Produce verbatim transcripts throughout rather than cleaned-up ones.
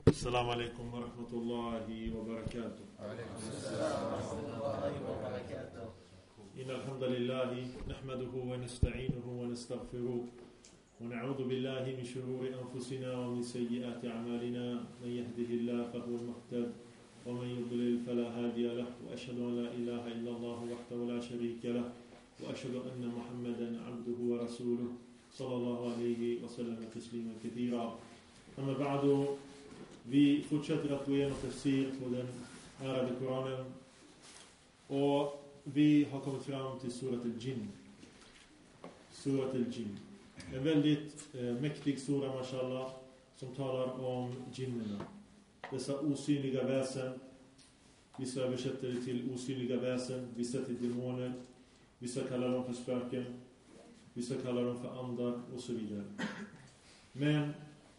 السلام عليكم ورحمة الله وبركاته. وعليكم السلام ورحمة الله وبركاته. إن الحمد لله نحمده ونستعينه ونستغفره ونعوذ بالله من شرور أنفسنا ومن سيئات أعمالنا. من يهده الله فهو المهتد ومن يضلل فلا هادي له وأشهد أن لا إله إلا الله وحده لا شريك له وأشهد أن محمدا عبده ورسوله صلى الله عليه وسلم تسليما كثيرا. أما بعد، vi fortsätter att gå igenom tafsir på den ärade Koranen och vi har kommit fram till Surat al-Jinn. Surat al-Jinn. En väldigt eh, mäktig sura, mashallah, som talar om jinnerna. Dessa osynliga väsen. Vissa översätter det till osynliga väsen, vissa till demoner, vissa kallar dem för spöken, vissa kallar dem för andar och så vidare. Men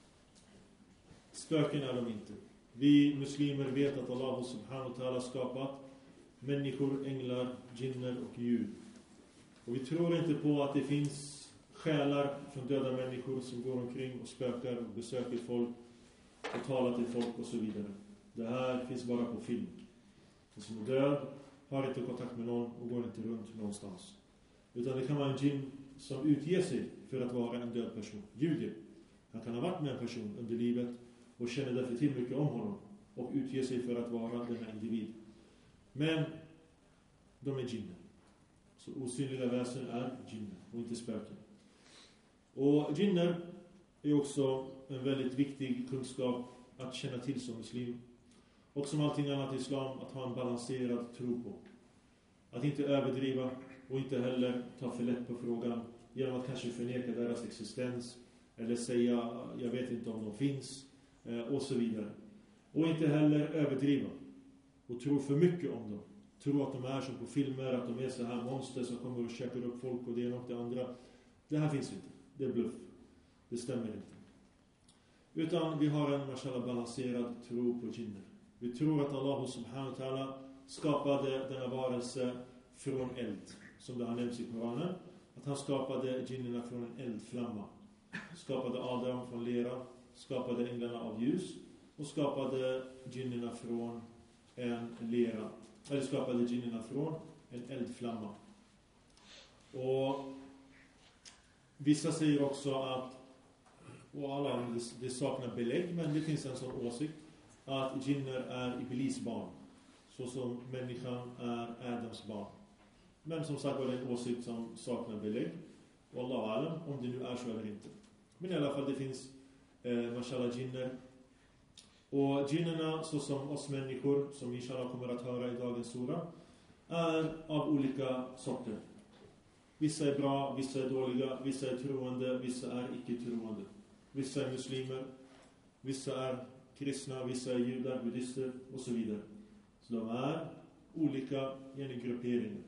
spöken är de inte. Vi muslimer vet att Allah subhanahu wa ta'ala skapat människor, änglar, jinner och djur. Och vi tror inte på att det finns själar från döda människor som går omkring och spökar och besöker folk och talar till folk och så vidare. Det här finns bara på film. Den som är död har inte kontakt med någon och går inte runt någonstans. Utan det kan vara en jinn som utger sig för att vara en död person. Ljuger. Han kan ha varit med en person under livet och känner därför till mycket om honom och utger sig för att vara den här individ. Men de är jinner. Så osynliga väsen är jinner och inte spöken. Och jinner är också en väldigt viktig kunskap att känna till som muslim. Och som allting annat i islam, att ha en balanserad tro på. Att inte överdriva och inte heller ta för lätt på frågan genom att kanske förneka deras existens eller säga jag vet inte om de finns och så vidare. Och inte heller överdriva och tro för mycket om dem. Tro att de är som på filmer, att de är så här monster som kommer och käkar upp folk och det ena och det andra. Det här finns inte. Det är bluff. Det stämmer inte. Utan vi har en mashallah balanserad tro på jinner. Vi tror att Allah subhanahu wa ta'ala skapade denna varelse från eld. Som det har nämnts i Koranen. Att han skapade jinnerna från en eldflamma. Skapade Adam från lera. Skapade änglarna av ljus. Och skapade jinnerna från en lera. Eller skapade jinnerna från en eldflamma. Och vissa säger också att, och alla, det saknar belägg, men det finns en sån åsikt, att jinner är Iblis barn. Så som människan är Adams barn. Men som sagt var det en åsikt som saknar belägg. Wallahu alam, om det nu är så eller inte. Men i alla fall det finns eh, mashallah jinner. Och jinnerna, så som oss människor, som inshallah kommer att höra i dagens sura, är av olika sorter. Vissa är bra, vissa är dåliga, vissa är troende, vissa är icke-troende. Vissa är muslimer, vissa är kristna, vissa är judar, buddhister och så vidare. Så de är olika genom grupperingar.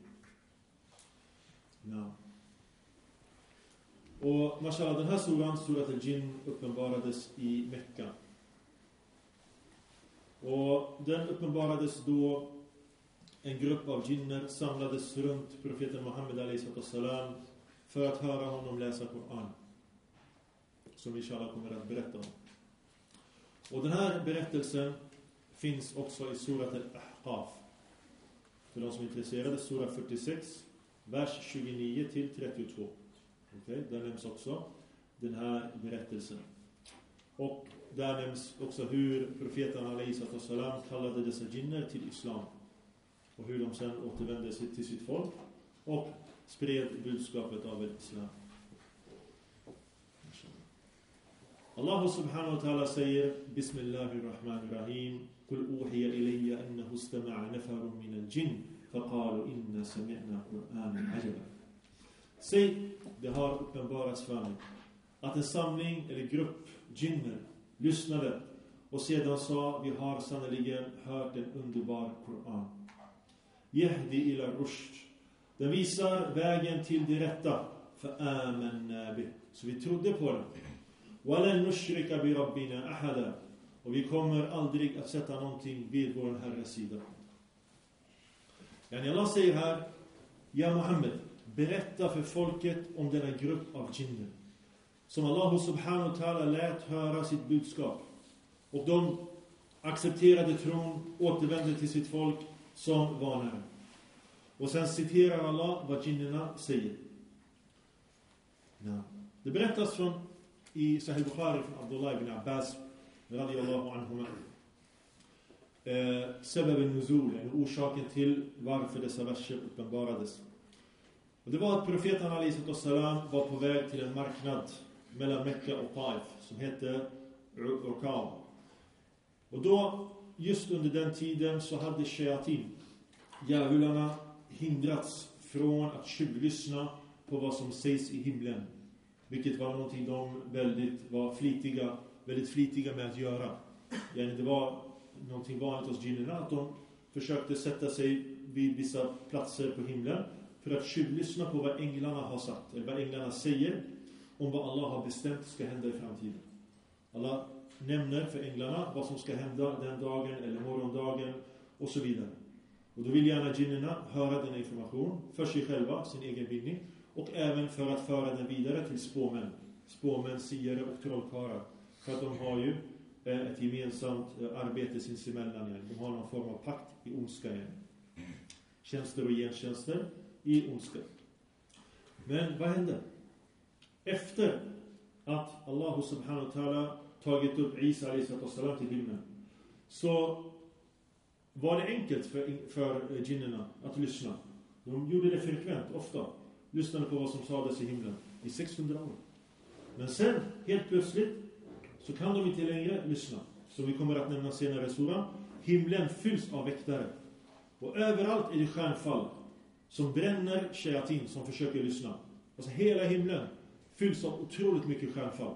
Ja. Och mashallah, den här suran, Surat al-Jinn, uppenbarades i Mekka. Och den uppenbarades då en grupp av jinner samlades runt profeten Muhammed alayhi salam för att höra honom läsa Koran. Som inshallah kommer att berätta om. Och den här berättelsen finns också i Surat al-Ahqaf. För de som är intresserade, Sura fyrtiosex, vers tjugonio till trettiotvå. Okej, där nämns också den här berättelsen. Och där nämns också hur profeten alayhi salam kallade dessa jinner till islam. Och hur de sen återvände sig till sitt folk och spred budskapet av islam. Allah subhanahu wa ta'ala säger Bismillahirrahmanirrahim Qul uhiya ilayya annahu istama'a nafarun min al-jinn faqalu inna sami'na Qur'anan ajaba. Säg, det har uppenbarats för mig att en samling eller grupp jinner lyssnade och sedan sa vi har sannoliken hört en underbar Koran. Yahdi ila rushd. Den visar vägen till det rätta. För amanna bih. Så vi trodde på den. Walan nushrika bi rabbina ahada. Och vi kommer aldrig att sätta någonting vid vår Herres sida. Yani Allah säger här, ja Muhammed, berätta för folket om denna grupp av jinner. Som Allah subhanahu wa ta'ala lät höra sitt budskap. Och de accepterade tron, återvände till sitt folk som varnare. Och sen citerar Allah vad jinnerna säger. Ja. Det berättas från i Sahih Bukhari från Abdullah ibn Abbas radiyallahu anhuma. Eh, sebab al-nuzul, en orsaken till varför dessa verser uppenbarades. Och det var att profeten alayhi salam var på väg till en marknad mellan Mekka och Taif som hette Urqab. Och då, just under den tiden, så hade shayatin, djävularna, hindrats från att tjuvlyssna på vad som sägs i himlen. Vilket var någonting de väldigt var flitiga, väldigt flitiga med att göra. Yani det var någonting vanligt hos jinnerna att de försökte sätta sig vid vissa platser på himlen för att tjuvlyssna på vad änglarna har sagt, eller vad änglarna säger om vad Allah har bestämt ska hända i framtiden. Allah nämner för änglarna vad som ska hända den dagen eller morgondagen och så vidare. Och då vill gärna jinnerna höra den information för sig själva, sin egen vinning, och även för att föra den vidare till spåmän. Spåmän, siare och trollkarlar. För att de har ju ett gemensamt arbete sinsemellan. De har någon form av pakt i ondska. Tjänster och gentjänster i ondska. Men vad hände? Efter att Allah subhanahu wa ta'ala tagit upp Isa alayhi salam till himlen, så var det enkelt för, för jinnerna att lyssna. De gjorde det frekvent, ofta. Lyssnade på vad som sades i himlen i sexhundra år. Men sen, helt plötsligt, så kan de inte längre lyssna. Som vi kommer att nämna senare i suran. Himlen fylls av väktare. Och överallt är det stjärnfall som bränner shayatin som försöker lyssna. Alltså hela himlen fylls av otroligt mycket stjärnfall.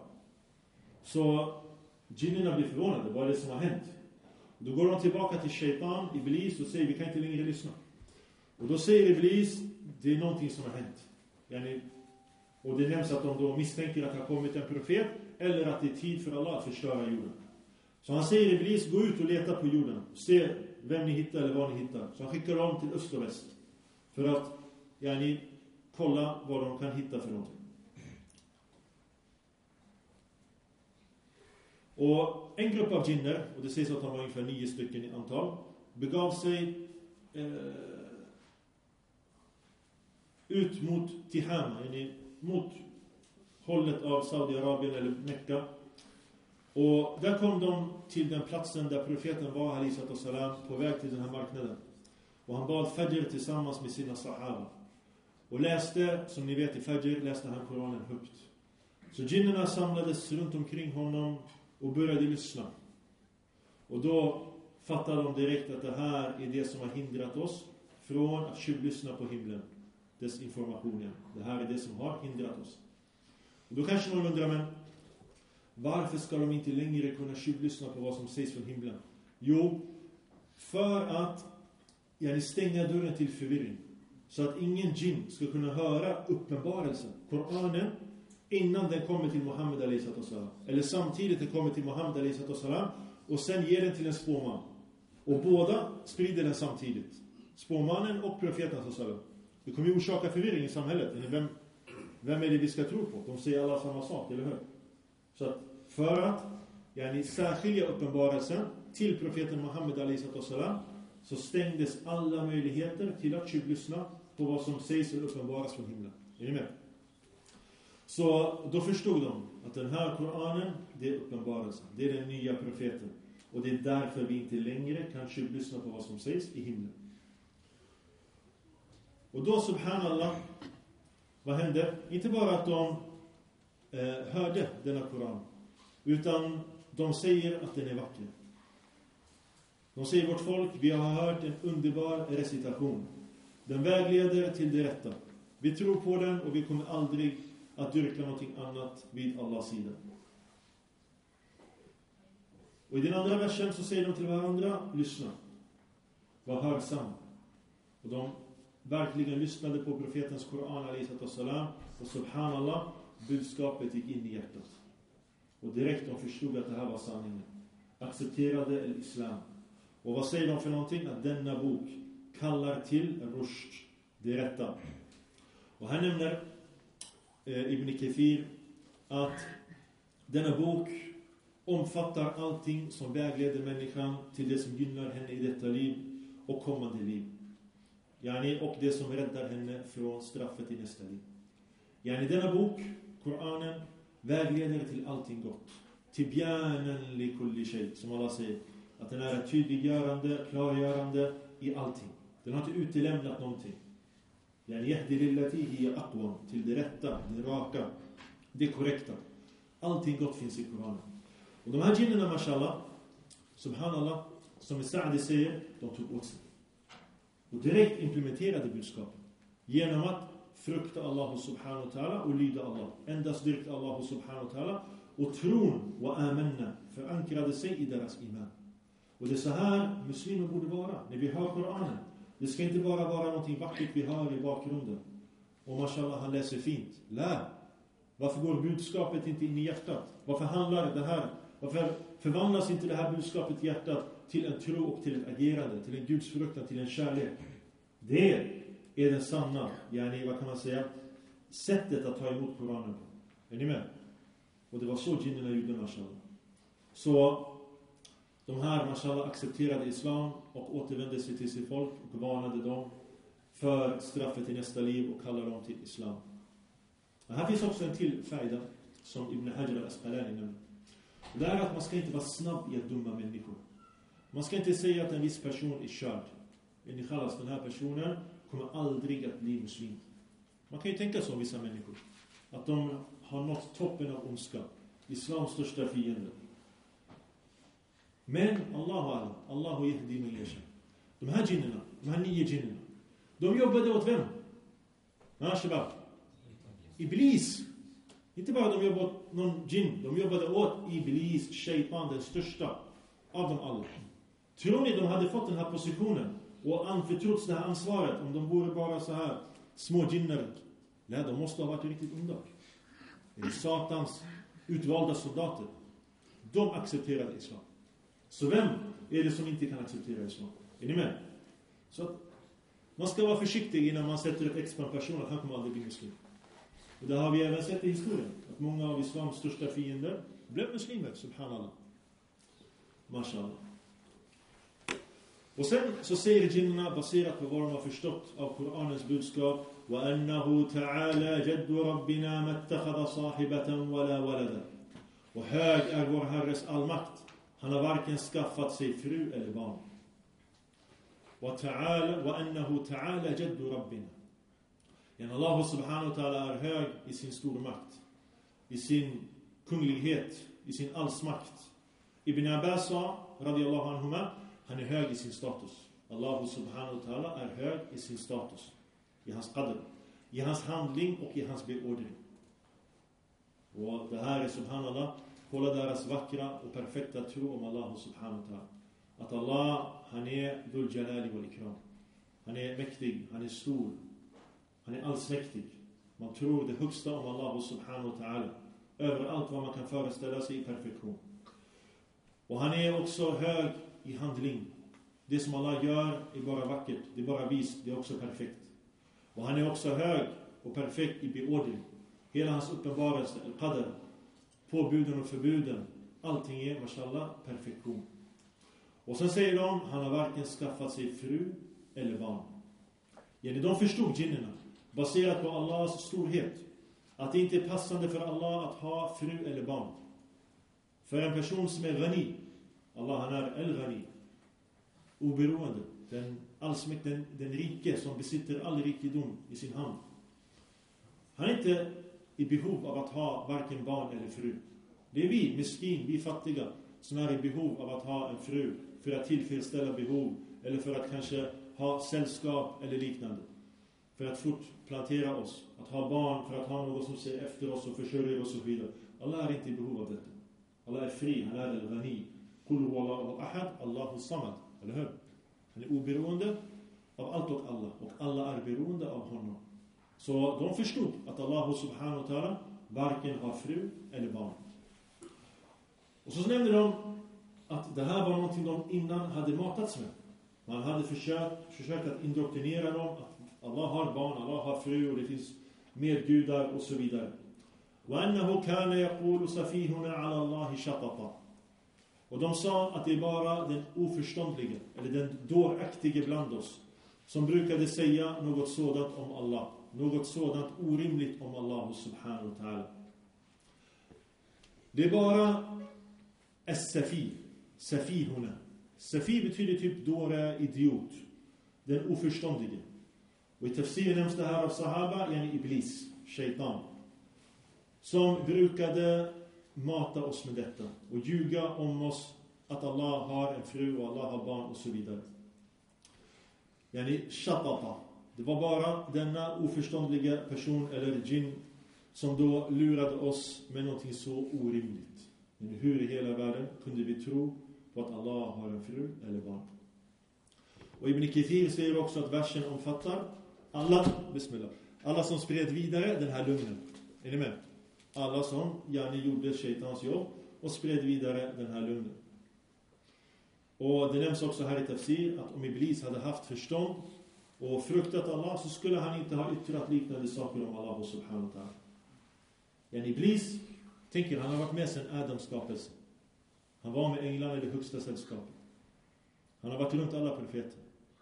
Så jinnerna blir förvånade. Vad är det som har hänt? Då går de tillbaka till shaitan, Iblis, och säger vi kan inte längre lyssna. Och då säger Iblis, det är någonting som har hänt. Yani, och det nämns att de då misstänker att det har kommit en profet, eller att det är tid för Allah att förstöra jorden. Så han säger Iblis, gå ut och leta på jorden. Se vem ni hittar eller vad ni hittar. Så han skickar dem till öst och väst. För att yani, kolla vad de kan hitta för någonting. Och en grupp av jinner, och det sägs att de var ungefär nio stycken i antal, begav sig eh, ut mot Tihama, mot hållet av Saudiarabien eller Mekka. Och där kom de till den platsen där profeten var alayhi salam på väg till den här marknaden. Och han bad Fajr tillsammans med sina sahaba. Och läste, som ni vet i Fajr, läste han Koranen högt. Så jinnerna samlades runt omkring honom och började lyssna. Och då fattade de direkt att det här är det som har hindrat oss från att tjuvlyssna på himlen. Dess informationen. Det här är det som har hindrat oss. Och då kanske någon undrar, men varför ska de inte längre kunna tjuvlyssna på vad som sägs från himlen? Jo, för att yani, stänga dörren till förvirring. Så att ingen jinn ska kunna höra uppenbarelsen, Koranen, innan den kommer till Muhammed alayhi salam. Eller samtidigt den kommer till Muhammed alayhi salam och sen ger den till en spåman. Och båda sprider den samtidigt. Spåmannen och profeten sallam. Det kommer ju orsaka förvirring i samhället. Vem, vem är det vi ska tro på? De säger alla samma sak, eller hur? Så att för att yani, särskilja uppenbarelsen till profeten Muhammed alayhi salam, så stängdes alla möjligheter till att tjuvlyssna på vad som sägs och uppenbaras från himlen. Är ni med? Så då förstod de att den här Koranen, det är uppenbarelsen. Det är den nya profeten. Och det är därför vi inte längre kan tjuvlyssna på vad som sägs i himlen. Och då, subhanallah, vad hände? Inte bara att de eh, hörde denna Koran, utan de säger att den är vacker. De säger vårt folk, vi har hört en underbar recitation. Den vägleder till det rätta. Vi tror på den och vi kommer aldrig att dyrka någonting annat vid Allahs sida. Och i den andra versen så säger de till varandra, lyssna. Var hörsam. Och de verkligen lyssnade på profetens Koran alayhi salam, och subhanallah, budskapet gick in i hjärtat. Och direkt de förstod att det här var sanningen. Accepterade islam. Och vad säger de för någonting? Att denna bok kallar till rushd, det rätta. Och här nämner eh, Ibn Kathir att denna bok omfattar allting som vägleder människan till det som gynnar henne i detta liv och kommande liv. Yani, och det som räddar henne från straffet i nästa liv. Yani, denna bok, Koranen, vägleder till allting gott. Tibyanan li kulli shay, som Allah säger. Att den är tydliggörande, klargörande i allting. Den har inte utelämnat någonting. Yani, yahdi lillati hiya aqwam, till det rätta, det raka, det korrekta. Allting gott finns i Koranen. Och de här jinnerna, mashallah, subhanallah, som Sa'di säger, de tog åt sig. Och direkt implementerade budskapet. Genom att frukta Allah subhanahu wa ta'ala och lyda Allah. Endast dyrka Allah subhanahu wa ta'ala. Och tron och amanna förankrade sig i deras iman. Och det är så här muslimer borde vara. När vi hör Koranen. Det ska inte bara vara någonting vackert vi hör i bakgrunden. Och mashallah, han läser fint. Lär. Varför går budskapet inte in i hjärtat? Varför handlar det här? Varför förvandlas inte det här budskapet i hjärtat till en tro och till ett agerande, till en gudsfruktan, till en kärlek? Det är den sanna, yani, vad kan man säga, sättet att ta emot Koranen på. Är ni med? Och det var så jinnerna gjorde, mashallah. Så de här, mashallah, accepterade islam och återvände sig till sitt folk och varnade dem för straffet i nästa liv och kallade dem till islam. Men här finns också en till färda som Ibn Hajar al-Asqalani nämner. Det är att man ska inte vara snabb i att döma människor. Man ska inte säga att en viss person är körd. En khalas, den här personen kommer aldrig att bli muslim. Man kan ju tänka så om vissa människor. Att de har nått toppen av ondska. Islams största fiende. Men Allahu alam, Allahu yahdi man yasha. De här jinnerna, de här nio jinnerna, de jobbade åt vem? Ja, shabab. Iblis. Inte bara de jobbade åt någon jinn. De jobbade åt Iblis, shaitan, den största av dem alla. Tror ni de hade fått den här positionen och anförtrots det här ansvaret om de vore bara så här små jinner? Nej, de måste ha varit riktigt onda. Det är Satans utvalda soldater. De accepterade islam. Så vem är det som inte kan acceptera islam? Är ni med? Så att man ska vara försiktig innan man sätter ett ex på en person att han kommer aldrig bli muslim. Och det har vi även sett i historien. Att många av islams största fiender blev muslimer, subhanallah. Mashallah. Och sen så säger jinnerna, baserat på vad de har förstått av Koranens budskap, وَأَنَّهُ تَعَالَى جَدُّ رَبِّنَا مَتَّخَذَ صَاحِبَةً وَلَا وَلَدًا. Och hög är vår Herres allmakt. Han har varken skaffat sig fru eller barn. وَأَنَّهُ تَعَالَى جَدُّ رَبِّنَا. Men Allah subhanahu wa ta'ala är hög i sin stormakt, i sin kunglighet, i sin allsmakt. Ibn Abbas sa, radiyallahu anhuma, han är hög i sin status. Allah subhanahu wa ta'ala är hög i sin status, i hans qadr, i hans handling och i hans beordring. Och det här är, subhanallah, kolla deras vackra och perfekta tro om Allah subhanahu wa ta'ala. Att Allah, han är dhul jalali wal ikram. Han är mäktig, han är stor, han är allsmäktig. Man tror det högsta om Allah subhanahu wa ta'ala. Över allt vad man kan föreställa sig i perfektion. Och han är också hög i handling. Det som Allah gör är bara vackert. Det är bara vist. Det är också perfekt. Och han är också hög och perfekt i beordring. Hela hans uppenbarelse, al-qadr, påbuden och förbuden. Allting är, mashallah, perfektion. Och sen säger de, han har varken skaffat sig fru eller barn. Yani de förstod jinnerna, baserat på Allahs storhet, att det inte är passande för Allah att ha fru eller barn. För en person som är ghani, Allah, han är el-ghani, oberoende, den allsmäktig, den, den rike som besitter all rikedom i sin hand. Han är inte i behov av att ha varken barn eller fru. Det är vi, miskin, vi fattiga, som är i behov av att ha en fru för att tillfredsställa behov, eller för att kanske ha sällskap eller liknande. För att fortplantera oss, att ha barn, för att ha någon som ser efter oss och försörjer oss och så vidare. Allah är inte i behov av detta. Allah är fri, han är el-ghani. Qul huwallahu ahad, Allahu samad. Eller hur? Han är oberoende av allt och alla. Och alla är beroende av honom. Så de förstod att Allah subhanahu wa ta'ala varken har fru eller barn. Och så nämnde de att det här var någonting de innan hade matats med. Man hade försökt, försökt att indoktrinera dem att Allah har barn, Allah har fru och det finns medgudar och så vidare. وَأَنَّهُ كَانَ يَقُولُ سَفِيهُنَا عَلَى اللَّهِ شَطَطًا. Och de sa att det är bara den oförståndlige, eller den dåraktige bland oss, som brukade säga något sådant om Allah. Något sådant orimligt om Allah subhanahu wa ta'ala. Det är bara as-safi, safihuna. Safi betyder typ dåre, idiot. Den oförståndige. Och i tafsir nämns det här av sahaba, yani iblis, shaitan. Som brukade mata oss med detta. Och ljuga om oss att Allah har en fru och Allah har barn och så vidare. Yani shatata. Det var bara denna oförståndliga person eller djinn som då lurade oss med någonting så orimligt. Men hur i hela världen kunde vi tro på att Allah har en fru eller barn? Och Ibn Kathir säger också att versen omfattar alla, bismillah, alla som spred vidare den här lögnen. Är ni med? Alla som yani gjorde shaitans jobb och spred vidare den här lögnen. Och det nämns också här i tafsir att om Iblis hade haft förstånd och fruktat Allah, så skulle han inte ha yttrat liknande saker om Allah subhanahu wa ta'ala. Yani Iblis, tänker han har varit med sedan Adams skapelse. Han var med änglarna i det högsta sällskapet. Han har varit runt alla profeter.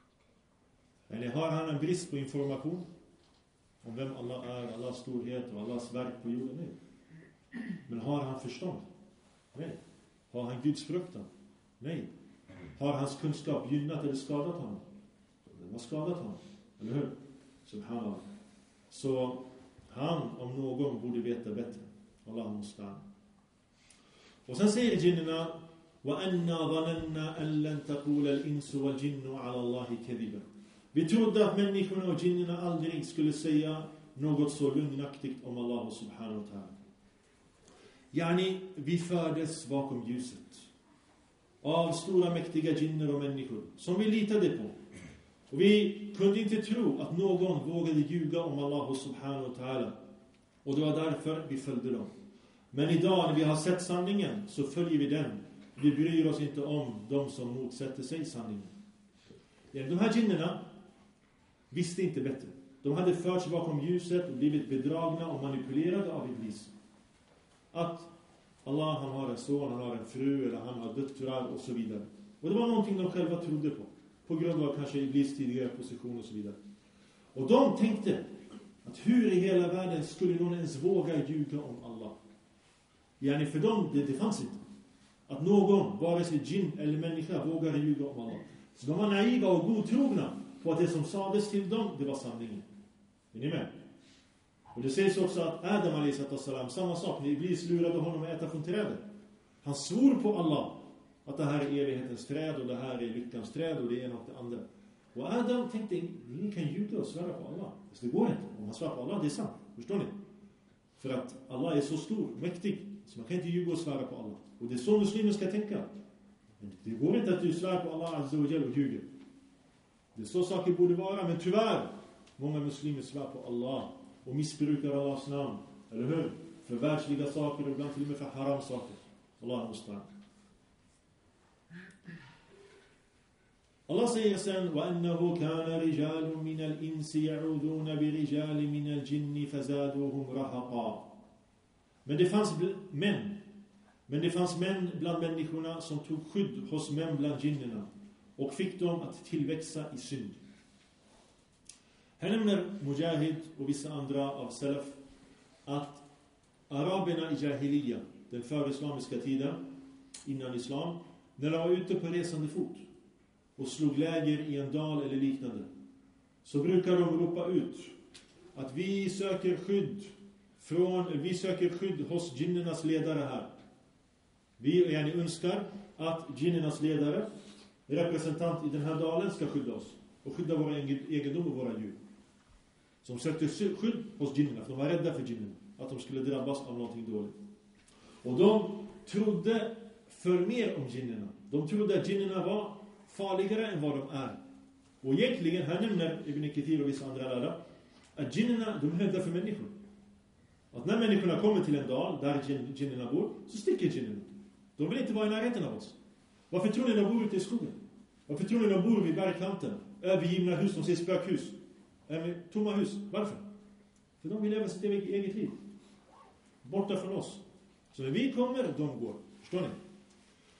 Yani har han en brist på information om vem Allah är, Allahs storhet och Allahs verk på jorden? Nej. Men har han förstånd? Nej. Har han Guds fruktan? Nej. Har hans kunskap gynnat eller skadat honom? Den har skadat honom. Eller hur? Subhanallah. Så han om någon borde veta bättre. Allah mustaan. Och sen säger jinnerna: وَأَنَّا ظَنَنَّا أَنْ لَنْ تَقُولَ الْإِنسُ وَالْجِنُّ عَلَى اللَّهِ كَذِبًا. Vi trodde att människorna och jinnerna aldrig skulle säga något så lögnaktigt om Allah subhanahu wa ta'ala. Yani, vi fördes bakom ljuset av stora mäktiga jinner och människor som vi litade på. Och vi kunde inte tro att någon vågade ljuga om Allah subhanahu wa ta'ala. Och det var därför vi följde dem. Men idag när vi har sett sanningen så följer vi den. Vi bryr oss inte om de som motsätter sig sanningen. De här jinnerna visste inte bättre. De hade förts bakom ljuset och blivit bedragna och manipulerade av Iblis. Att Allah, han har en son, han har en fru eller han har döttrar och så vidare. Och det var någonting de själva trodde på. På grund av kanske Iblis tidigare position och så vidare. Och de tänkte att hur i hela världen skulle någon ens våga ljuga om Allah? Yani för dem, det, det fanns inte. Att någon, vare sig djinn eller människa, vågar ljuga om Allah. Så de var naiva och godtrogna på att det som sades till dem, det var sanningen. Är ni med? Och det sägs också att Adam alayhi, samma sak, när Iblis lurade honom att äta från trädet. Han svor på Allah att det här är evighetens träd och det här är lyckans träd och det är något det andra. Och Adam tänkte, ingen kan ljuga och svära på Allah. Så det går inte. Om han svär på Allah, det är sant. Förstår ni? För att Allah är så stor, mäktig, så man kan inte ljuga och svära på Allah. Och det är så muslimer ska tänka. Det går inte att du svär på Allah azza wa jalla och ljuger. Det är så saker borde vara, men tyvärr många muslimer svär på Allah och missbrukar Allahs namn, eller hur? För världsliga saker och ibland till och med för haram saker. Allah mustaan. Allah säger sen: وَأَنَّهُ كَانَ رِجَالٌ مِنَ الْإِنسِ يَعُوذُونَ بِرِجَالٍ مِنَ الْجِنِّ فَزَادُوهُمْ رَهَقًا. Men det fanns män. Men det fanns män bland människorna som tog skydd hos män bland jinnerna och fick dem att tillväxa i synd. Här nämner Mujahid och vissa andra av Salaf att araberna i Jahiliya, den förislamiska tiden innan islam, när de var ute på resande fot och slog läger i en dal eller liknande, så brukar de ropa ut att vi söker skydd från, vi söker skydd hos jinnernas ledare här. Vi yani önskar att jinnernas ledare, representant i den här dalen, ska skydda oss och skydda våra egendom och våra djur. Som sökte skydd hos jinnerna, för de var rädda för jinnerna, att de skulle drabbas av någonting dåligt. Och de trodde för mer om jinnerna. De trodde att jinnerna var farligare än vad de är. Och egentligen, här nämner Ibn Kathir och vissa andra lärare, att jinnerna, de är rädda för människor. Att när människorna kommer till en dal där jinnerna bor, så sticker jinnerna. De vill inte vara i närheten av oss. Varför tror ni de bor ute i skogen? Varför tror ni de bor vid bergkanten? Övergivna hus, de ser spökhus. Tomma hus. Varför? För de vill leva sitt eget liv. Borta från oss. Så när vi kommer, de går. Förstår ni?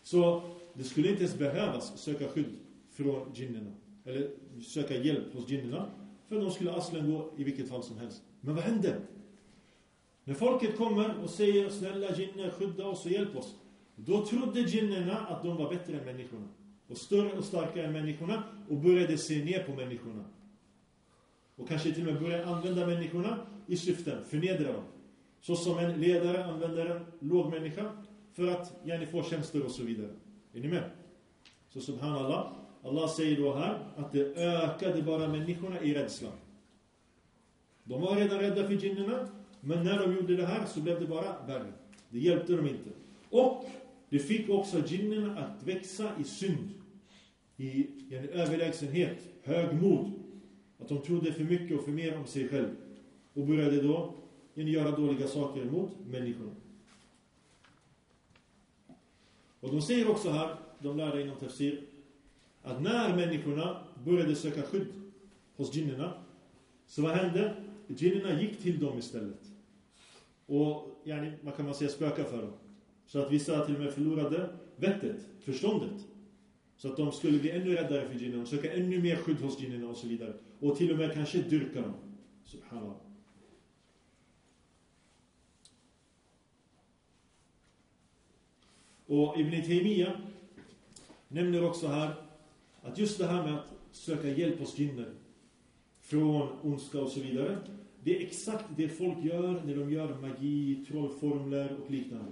Så det skulle inte ens behövas söka skydd från jinnerna. Eller söka hjälp hos jinnerna. För de skulle aslen gå i vilket fall som helst. Men vad hände? När folket kommer och säger snälla jinner, skydda oss och hjälp oss. Då trodde jinnerna att de var bättre än människorna. Och större och starkare än människorna. Och började se ner på människorna. Och kanske till och med började använda människorna i syften, förnedra dem. Så som en ledare använder en låg människa för att gärna få tjänster och så vidare. Är ni med? Så subhanallah, Allah säger då här att det ökade bara människorna i rädsla. De var redan rädda för jinnerna, men när de gjorde det här så blev det bara värre. Det hjälpte dem inte. Och det fick också jinnerna att växa i synd. I en överlägsenhet, högmod. Att de trodde för mycket och för mer om sig själv. Och började då göra dåliga saker mot människorna. Och de säger också här, de lärde inom tafsir, att när människorna började söka skydd hos jinnerna, så vad hände? Jinnerna gick till dem istället. Och yani, man kan man säga spöka för dem. Så att vissa till och med förlorade vettet, förståndet. Så att de skulle bli ännu räddare för jinnerna, söka ännu mer skydd hos jinnerna och så vidare. Och till och med kanske dyrka dem. Subhanallah. Och Ibn Taymiyyah nämner också här att just det här med att söka hjälp hos jinner från ondska och så vidare, det är exakt det folk gör när de gör magi, trollformler och liknande.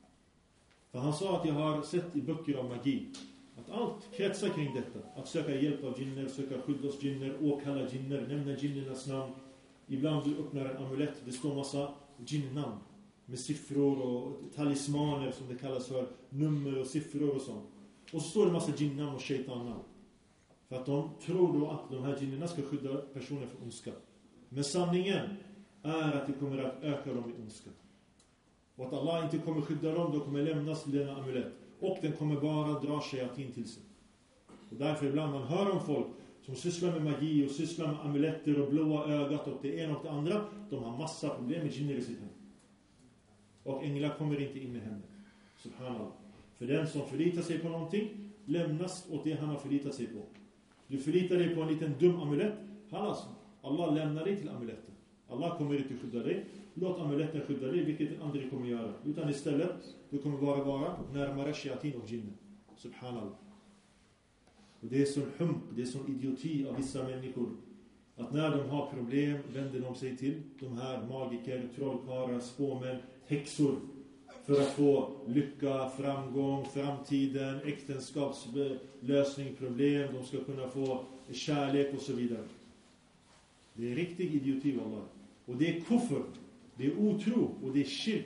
För han sa att jag har sett i böcker om magi att allt kretsar kring detta. Att söka hjälp av jinner, söka skydd hos jinner, åkalla jinner, nämna jinnernas namn. Ibland du öppnar en amulett, det står massa jinnamn med siffror och talismaner som det kallas för, nummer och siffror och sånt. Och så står det massa jinnamn och shaitanamn. För att de tror då att de här jinnerna ska skydda personer från ondska. Men sanningen är att det kommer att öka dem i ondska. Och att Allah inte kommer skydda dem, då kommer lämnas till denna amulett. Och den kommer bara dra shayatin till sig. Och därför ibland man hör om folk som sysslar med magi och sysslar med amuletter och blåa ögat och det ena och det andra. De har massa problem med jinner i sitt hem. Och änglar kommer inte in i henne. Subhanallah. För den som förlitar sig på någonting lämnas åt det han har förlitat sig på. Du förlitar dig på en liten dum amulett. Halas, Allah lämnar dig till amuletten. Allah kommer inte skydda dig. Låt amuletten skydda dig, vilket den andra kommer göra. Utan istället, du kommer bara vara närmare shayatin och jinner. Subhanallah. Och det är sån hump, det är sån idioti av vissa människor. Att när de har problem vänder de sig till de här magiker, trollkarlar, spåmän, häxor. För att få lycka, framgång, framtiden, äktenskapslösning, problem. De ska kunna få kärlek och så vidare. Det är riktig idioti, wallah. Och det är kufr, det är otro och det är shirk.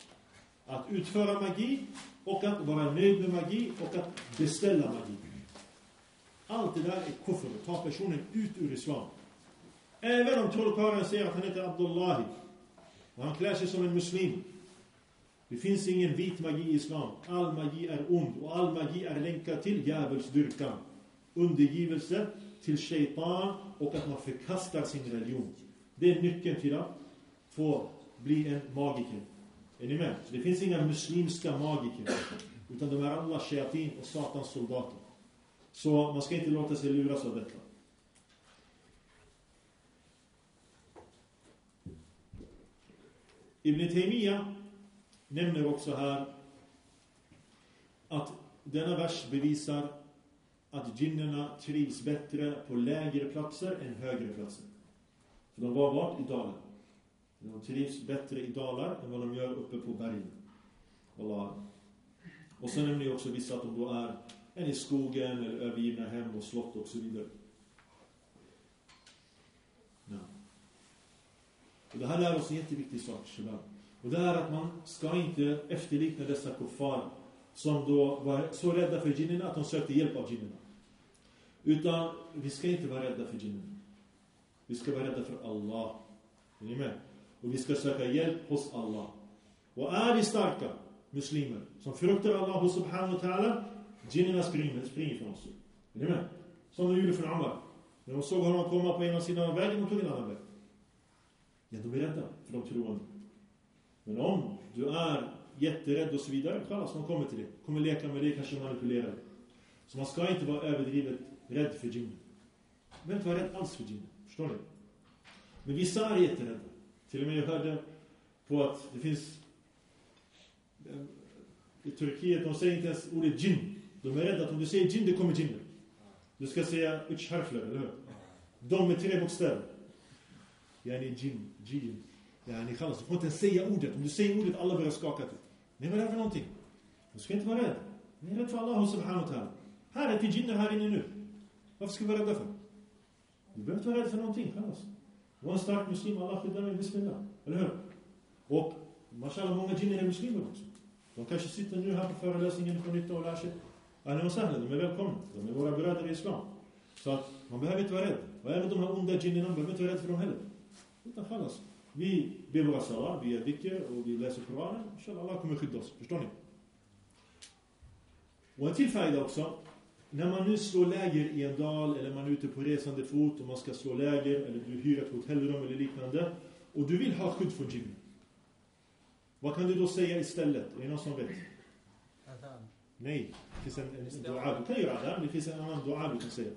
Att utföra magi och att vara nöjd med magi och att beställa magi. Allt det där är kufr. Ta personen ut ur islam. Även om trollkarlen säger att han heter Abdullahi och han klär sig som en muslim. Det finns ingen vit magi i islam. All magi är ond och all magi är länkad till djävulsdyrkan. Undergivelse till shaitan och att man förkastar sin religion. Det är nyckeln till att få bli en magiker. Är ni med? Det finns inga muslimska magiker. Utan de är alla shayatin och satans soldater. Så man ska inte låta sig luras av detta. Ibn Taymiyyah nämner också här att denna vers bevisar att jinnerna trivs bättre på lägre platser än högre platser. För de var vart? I dalar. De trivs bättre i dalar än vad de gör uppe på bergen. Allah. Och sen nämner också vissa att de då är än i skogen eller övergivna hem och slott och så vidare. Ja. Och det här lär oss en jätteviktig sak, Shabab. Och det är att man ska inte efterlikna dessa kuffar som då var så rädda för jinnerna att de sökte hjälp av jinnerna. Utan vi ska inte vara rädda för jinnerna. Vi ska vara rädda för Allah. Är ni med? Och vi ska söka hjälp hos Allah. Och är vi starka muslimer som fruktar Allah subhanahu wa ta'ala, jinnerna springer, springer från oss. Är ni med? Som de gjorde från Ammar. När de såg honom komma på ena sidan av vägen, de tog en annan väg. Ja, de är rädda för de troende. Men om du är jätterädd och så vidare, kallas de kommer till det. Kommer leka med det, kanske manipulera det. Så man ska inte vara överdrivet rädd för djinn. Man behöver inte vara rädd alls för djinn. Förstår ni? Men vissa är jätterädda. Till och med jag hörde på att det finns i Turkiet, de säger inte ens ordet djinn. De är rädda att om du säger djinn, det kommer djinn. Du ska säga uch harfler, eller hur? De med tre bokstäver. Yani djinn, djinn. Yani khalas, du får inte säga ordet. Om du säger ordet, alla börjar skaka till. Nej, vad är det för någonting? Du ska inte vara rädd. Ni är rädd för Allah subhanahu wa ta'ala. Här är till djinner här inne nu. Varför ska vi vara rädda för? Du behöver inte vara rädd för någonting, khalas. Var en stark muslim, Allah skyddar mig, bismillah. Eller hur? Och, mashallah, många djinner är muslimer också. De kanske sitter nu här på föreläsningen för nytta och lär sig. Alla de säger, de är välkomna. De är våra bröder i islam. Så att man behöver inte vara rädd. Och även de här onda djinnerna behöver inte vara rädd för dem heller. Utan khalas. Vi ber våra salar, vi är dhikr och vi läser Koranen. Inshallah, Allah kommer skydda oss. Förstår ni? Och en till färg också. När man nu slår läger i en dal eller man är ute på resande fot och man ska slå läger eller du hyr ett hotellrum eller liknande och du vill ha skydd från djinn. Vad kan du då säga istället? Är det någon som vet? Adhan. Nej, det finns en, en dua. Du kan göra adhan, det finns en annan dua du kan säga.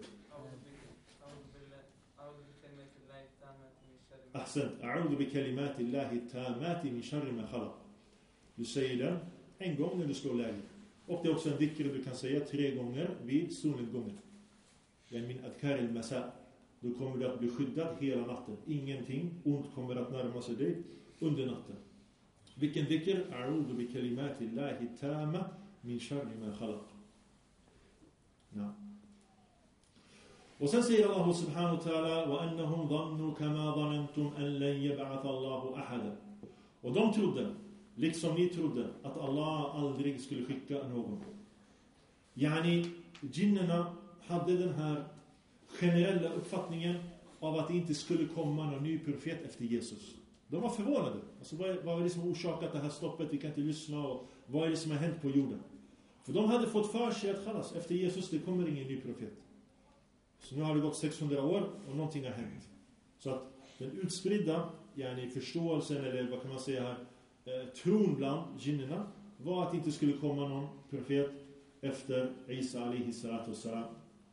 Ahsant. A'udhu bi kalimati Allahi tamati min sharri ma khalaq. Du säger den en gång när du slår läger. Och det är också en dhikr du kan säga tre gånger vid solnedgången. Det är min adkar al-masa. Då kommer du att bli skyddad hela natten. Ingenting ont kommer att närma sig dig under natten. Vilken dhikr? A'udhu bi kalimati Allahi tamati min sharri ma khalaq. Ja. Och sen säger Allah subhanahu wa ta'ala wa annahum dhannu kama dhanantum an lan yab'ath Allahu ahada. Och de trodde, liksom ni trodde, att Allah aldrig skulle skicka någon. Yani, djinnerna hade den här generella uppfattningen av att det inte skulle komma någon ny profet efter Jesus. De var förvånade. Alltså, vad är, vad är det som har orsakat det här stoppet? Vi kan inte lyssna. Och vad är det som har hänt på jorden? För de hade fått för sig att khalas, efter Jesus det kommer ingen ny profet. Så nu har det gått sexhundra år och någonting har hänt. Så att den utspridda yani förståelsen, eller vad kan man säga här, eh, tron bland djinnerna var att det inte skulle komma någon profet efter Isa alaihi salatu wassalam.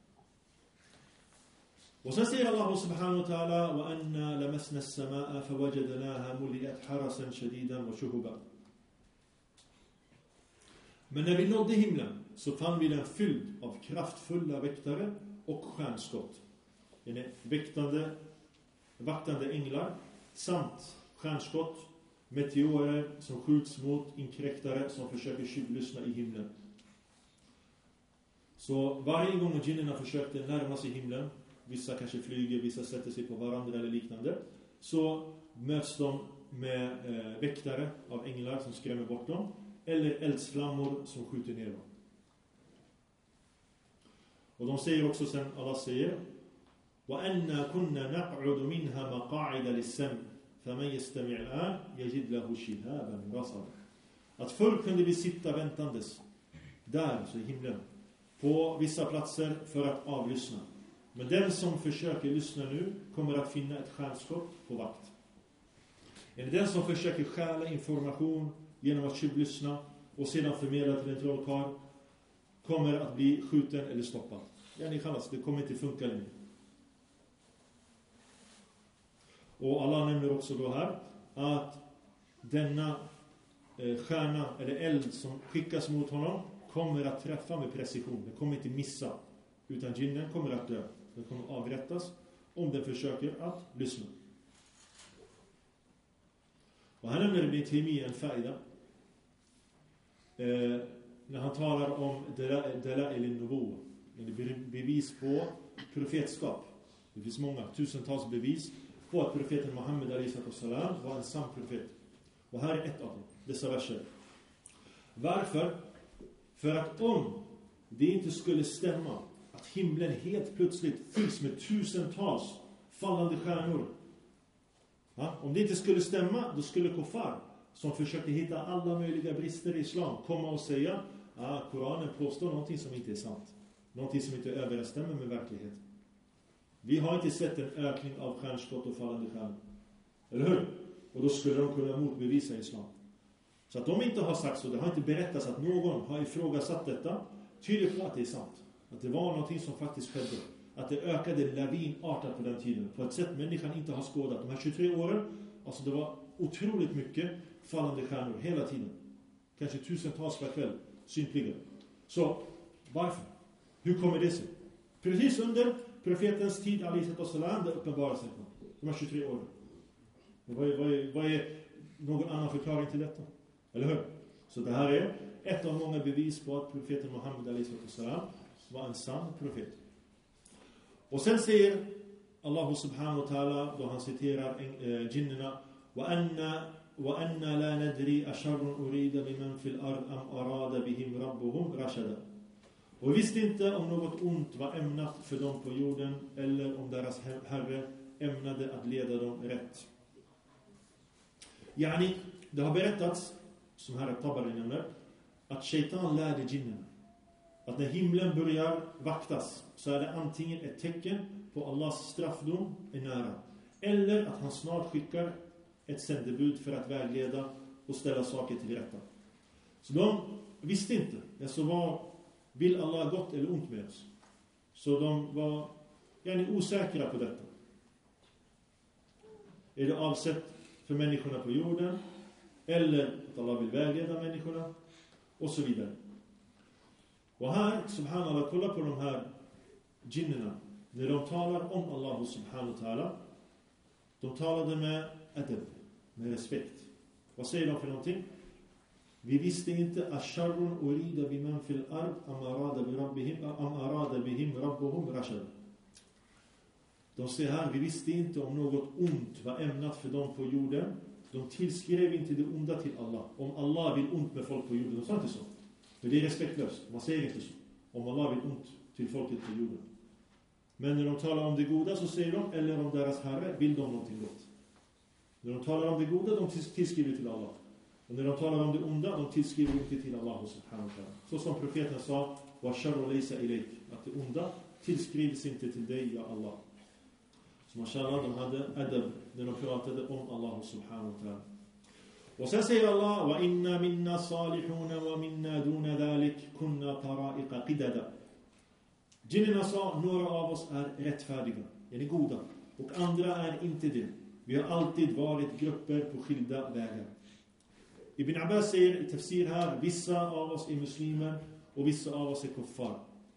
Och sen säger Allah subhanahu wa ta'ala wa anna lamasna as-samaa fawajadnaha muliat harasan shadidan wa shuhuba. Men när vi nådde himlen så fann vi den fylld av kraftfulla väktare och stjärnskott. En väktande, vaktande änglar samt stjärnskott, meteorer som skjuts mot inkräktare som försöker tjuvlyssna i himlen. Så varje gång djinnerna försökte närma sig himlen, vissa kanske flyger, vissa sätter sig på varandra eller liknande, så möts de med eh, väktare av änglar som skrämmer bort dem, eller eldsflammor som skjuter ner dem. Och de säger också sen, Allah säger وَأَنَّا كُنَّا نَقْعُدُ مِنْهَا مَقَاعِدَ لِلسَّمْءِ فَمَنْ يَسْتَمِعْ الْآنَ يَجِدْ لَهُ شِهَابًا رَصَدًا. Att förr kunde vi sitta väntandes där, så i himlen, på vissa platser för att avlyssna. Men den som försöker lyssna nu kommer att finna ett stjärnskott på vakt. Eller den som försöker stjäla information genom att tjuvlyssna och sedan förmedla till en trollkarl kommer att bli skjuten eller stoppad. Ja, ni kallas, det kommer inte funka längre. Och Allah nämner också då här att denna eh, stjärna eller eld som skickas mot honom kommer att träffa med precision. Den kommer inte missa, utan djinnen kommer att dö. Den kommer avrättas om den försöker att lyssna. Och här nämner Ibn Taymiyyah en faida eh, när han talar om dalail an-nubuwwa, bevis på profetskap. Det finns många, tusentals bevis på att profeten Muhammed alaihi salam var en sann profet. Och här är ett av dem, dessa verser. Varför? För att om det inte skulle stämma att himlen helt plötsligt fylls med tusentals fallande stjärnor. Ja? Om det inte skulle stämma, då skulle kuffar som försökte hitta alla möjliga brister i islam komma och säga att ah, Koranen påstår någonting som inte är sant. Någonting som inte överensstämmer med verkligheten. Vi har inte sett en ökning av stjärnskott och fallande stjärnor. Eller hur? Och då skulle de kunna motbevisa islam. Så att de inte har sagt så, det har inte berättats att någon har ifrågasatt detta, tyder på att det är sant. Att det var någonting som faktiskt skedde. Att det ökade lavinartat på den tiden. På ett sätt människan inte har skådat. De här tjugotre åren, alltså det var otroligt mycket fallande stjärnor hela tiden. Kanske tusentals per kväll, synliga. Så, varför? Hur kommer det sig? Precis under profetens tid, alaihissalam, det uppenbarar sig på de här tjugotre åren. Och vad är, vad, är, vad är någon annan förklaring till detta? Eller hur? Så det här är ett av många bevis på att profeten Muhammed alaihissalam var en sann profet. Och sen säger Allah subhanahu wa ta'ala, då han citerar äh, jinnerna, وَأَنَّا وَأَنَّا لَا نَدْرِي أَشَرٌ أُرِيدَ بِمَنْ فِي الْأَرْضِ أَمْ أَرَادَ بِهِمْ رَبُّهُمْ رَشَدًا. Och visste inte om något ont var ämnat för dem på jorden, eller om deras herre ämnade att leda dem rätt. Yani, det har berättats, som här Tabari nämner, att shaitan lärde jinnen att när himlen börjar vaktas så är det antingen ett tecken på Allahs straffdom är nära, eller att han snart skickar ett sändebud för att vägleda och ställa saker till rätta. Så de visste inte, alltså vad vill Allah gott eller ont med oss? Så de var yani, osäkra på detta. Är det avsett för människorna på jorden, eller att Allah vill vägleda människorna, och så vidare. Och här, subhanallah, kolla på de här jinnerna. När de talar om Allah subhanahu wa ta'ala, de talade med adab, med respekt. Vad säger de för någonting? Vi visste inte asharrun urida biman fil ard am arada bi rabbihim am arada bihim rabbuhum rashad. De säger här, vi visste inte om något ont var ämnat för dem på jorden. De tillskrev inte det onda till Allah. Om Allah vill ont med folk på jorden, de sa inte så. Men det är respektlöst, man säger inte så. Om Allah vill ont till folket på jorden. Men när de talar om det goda så säger de, eller om deras herre vill de någonting gott. När de talar om det goda, de tillskriver till Allah. Och när de talar om det onda, de tillskriver inte till Allah subhanahu wa ta'ala. Så som profeten sa, wa sharru laysa ilayk, att det onda tillskrivs inte till dig, ja Allah. Så mashallah, de hade adab när de pratade om Allah subhanahu wa ta'ala. Och sen säger Allah, wa inna minna salihuna wa minna duna dhalik kunna tara'iqa qidada. Jinnerna sa, några av oss är rättfärdiga, är goda, och andra är inte det. Vi har alltid varit grupper på skilda vägar. Ibn Abbas säger i tafsir här, vissa av oss är muslimer och vissa av oss är kuffar.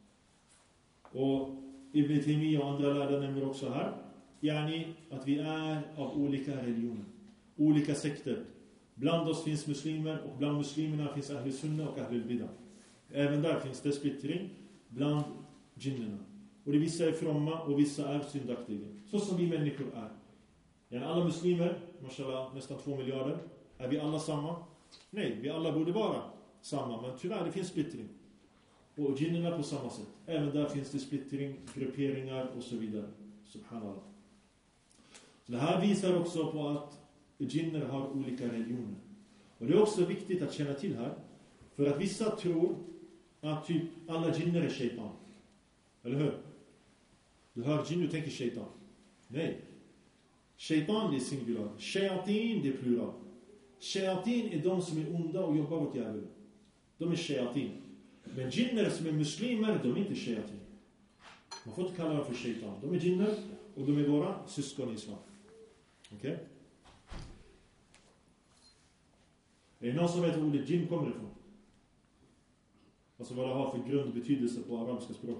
Och Ibn Taymiyyah och andra lärare nämner också här, yani att vi är av olika religioner, olika sekter. Bland oss finns muslimer, och bland muslimerna finns Ahl Sunna och Ahl Bidah. Även där finns det splittring bland jinnerna. Och det vissa är fromma och vissa är syndaktiga. Så som vi människor är. Yani alla muslimer, mashallah, nästan två miljarder. Är vi alla samma? Nej, vi alla borde vara samma. Men tyvärr, det finns splittring. Och jinnerna på samma sätt. Även där finns det splittring, grupperingar och så vidare. Subhanallah. Så det här visar också på att jinner har olika religioner. Och det är också viktigt att känna till här. För att vissa tror att typ alla jinner är shaitan. Eller hur? Du hör jinn, du tänker shaitan. Nej. Shaitan, det är singular. Shayatin, det är plural. Shayatin är de som är onda och jobbar åt djävulen. De är shayatin. Men jinner som är muslimer, de är inte shayatin. Man får inte kalla dem för shaitan. De är jinner och de är våra syskon i islam. Okej? Okay? Är det någon som vet var ordet jinn kommer ifrån? Alltså vad det har för grundbetydelse på arabiska språk?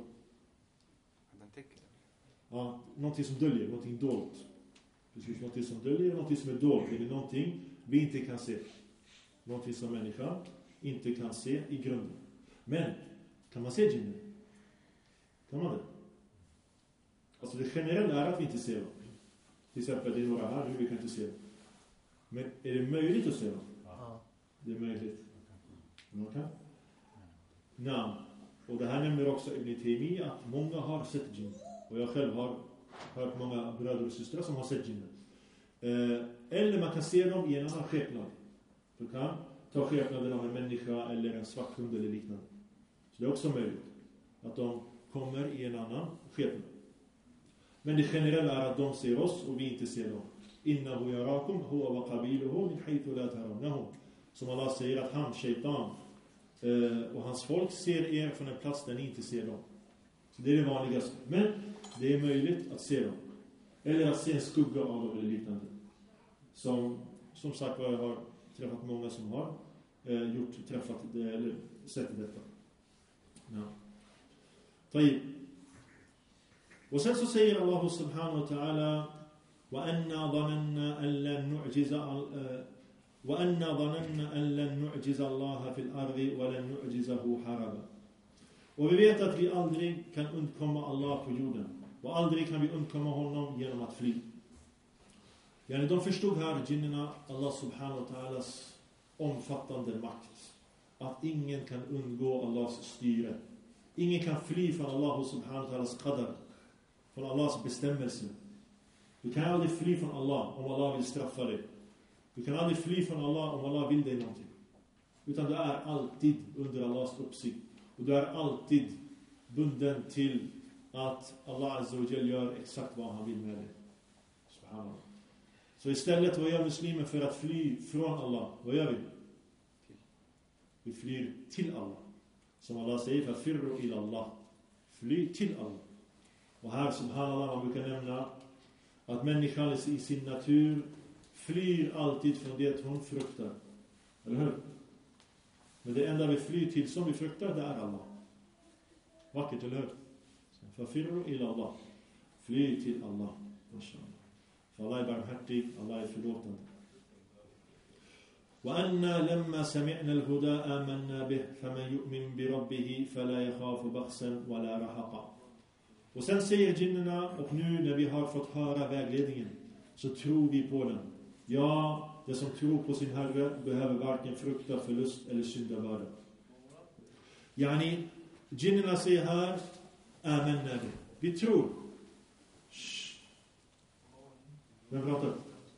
Ja, någonting som döljer, någonting dolt. Precis, någonting som döljer, någonting som är dolt. Det är någonting vi inte kan se. Någonting som människan inte kan se i grunden. Men, kan man se jinner? Kan man det? Alltså det generella är att vi inte ser dem. Till exempel, det är några här, nu vi kan inte se dem. Men är det möjligt att se dem? Aha. Det är möjligt. Man kan? Nej. Och det här nämner också Ibn Taymiyyah att många har sett jinner. Och jag själv har hört många bröder och systrar som har sett jinner. Eh, eller man kan se dem i en annan skepnad. Du kan ta skepnaden av en människa eller en svart hund eller liknande. Så det är också möjligt att de kommer i en annan skepnad. Men det generella är att de ser oss och vi inte ser dem. Innahu yarakum huwa wa qabiluhu min haythu la tarawnahum. som Allah säger att han, shaitan, och hans folk ser er från en plats där ni inte ser dem. Så det är det vanligaste. Men det är möjligt att se dem. Eller att se en skugga av dem eller liknande. Som, som sagt var, jag har träffat många som har eh, gjort, träffat det, eller sett detta. Ja. Ta i. Och sen så säger Allah subhanahu wa ta'ala وَأَنَّا ظَنَنَّا أَن لَّن نُعْجِزَ وَأَنَّا ظَنَنَّا أَن لَّن نُعْجِزَ اللَّهَ فِي الْأَرْضِ وَلَن نُعْجِزَهُ حَرَبًا. Och vi vet att vi aldrig kan undkomma Allah på jorden. Och aldrig kan vi undkomma honom genom att fly. Yani de förstod här, jinnerna, Allah subhanahu wa ta'alas omfattande makt. Att ingen kan undgå Allahs styre. Ingen kan fly från Allah subhanahu wa ta'alas qadar. Från Allahs bestämmelse. Du kan aldrig fly från Allah om Allah vill straffa dig. Du kan aldrig fly från Allah om Allah vill dig någonting. Utan du är alltid under Allahs uppsikt. Och du är alltid bunden till att Allah Azza wa Jal gör exakt vad han vill med dig. Subhanallah. Så istället, vad gör muslimer för att fly från Allah? Vad gör vi? Vi flyr till Allah. Som Allah säger, för firru ila Allah. Fly till Allah. Och här, subhanallah, man brukar nämna att människan i sin natur flyr alltid från det hon fruktar. Eller hur? Men det enda vi flyr till som vi fruktar, det är Allah. Vackert, eller hur? Fafirru ila Allah. Fly till Allah. Mashallah. För Allah är barmhärtig, Allah är förlåtande. وَأَنَّا لَمَّا سَمِعْنَا الْهُدَى آمَنَّا بِهِ فَمَنْ يُؤْمِنْ بِرَبِّهِ فَلَا يَخَافُ بَخْسًا وَلَا رَهَقًا. Och sen säger jinnerna, och nu när vi har fått höra vägledningen, så tror vi på den. Ja, det som tror på sin Herre behöver varken frukta förlust eller syndabörda. Yani, jinnerna säger här, amen. Vi tror. Shh. Vem pratar?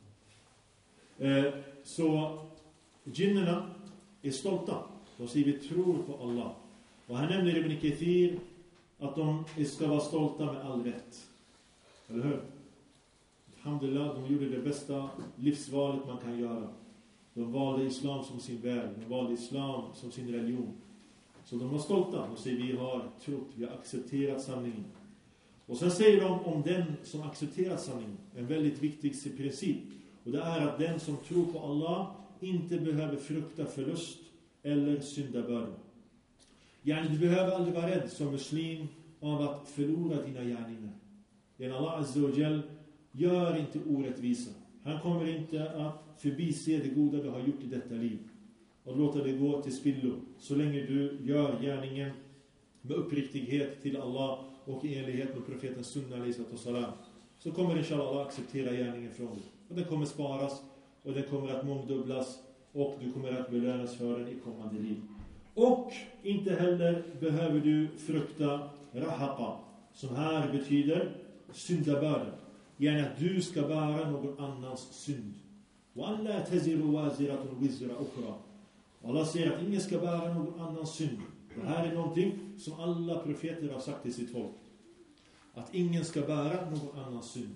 Eh, så jinnerna är stolta. De säger vi tror på Allah. Och här nämner Ibn Kathir att de ska vara stolta med all rätt. Eller hur? Alhamdulillah, de gjorde det bästa livsvalet man kan göra. De valde islam som sin väg. De valde islam som sin religion. Så de var stolta. De säger vi har trott, vi har accepterat sanningen. Och sen säger de om den som accepterat sanningen, en väldigt viktig princip. Och det är att den som tror på Allah inte behöver frukta förlust eller syndabörda. Yani du behöver aldrig vara rädd som muslim av att förlora dina gärningar. Den Allah Azza wa Jal gör inte orättvisa. Han kommer inte att förbise det goda du har gjort i detta liv och låta det gå till spillo. Så länge du gör gärningen med uppriktighet till Allah och i enlighet med profeten Sunna alayhi salam, så kommer inshallah Allah acceptera gärningen från dig. Och den kommer sparas och den kommer att mångdubblas och du kommer att belönas för den i kommande liv. Och inte heller behöver du frukta rahaqa, som här betyder syndabörda. Gärna att du ska bära någon annans synd. Och alla taziru waziratun wizra ukra. Allah säger att ingen ska bära någon annans synd. Det här är någonting som alla profeter har sagt till sitt folk. Att ingen ska bära någon annans synd.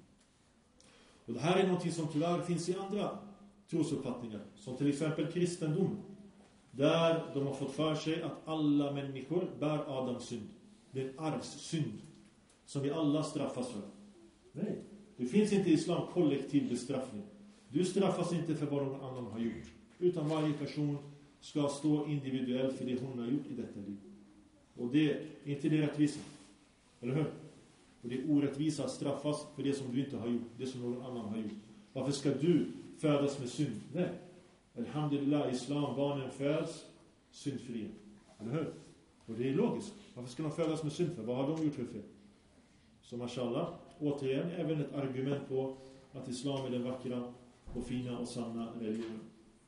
Och det här är någonting som tyvärr finns i andra trosuppfattningar. Som till exempel kristendom. Där de har fått för sig att alla människor bär Adams synd. Det är en arvssynd som vi alla straffas för. Nej, det finns inte i islam kollektiv bestraffning. Du straffas inte för vad någon annan har gjort. Utan varje person ska stå individuellt för det hon har gjort i detta liv. Och det är inte det rättvisa. Eller hur? Och det är orättvisa att straffas för det som du inte har gjort. Det som någon annan har gjort. Varför ska du födas med synd? Nej. Alhamdulillah, islam, barnen föds syndfria. Eller hur? Och det är logiskt. Varför ska de födas med synd för? Vad har de gjort för fel? Så mashallah, återigen även ett argument på att islam är den vackra och fina och sanna religionen.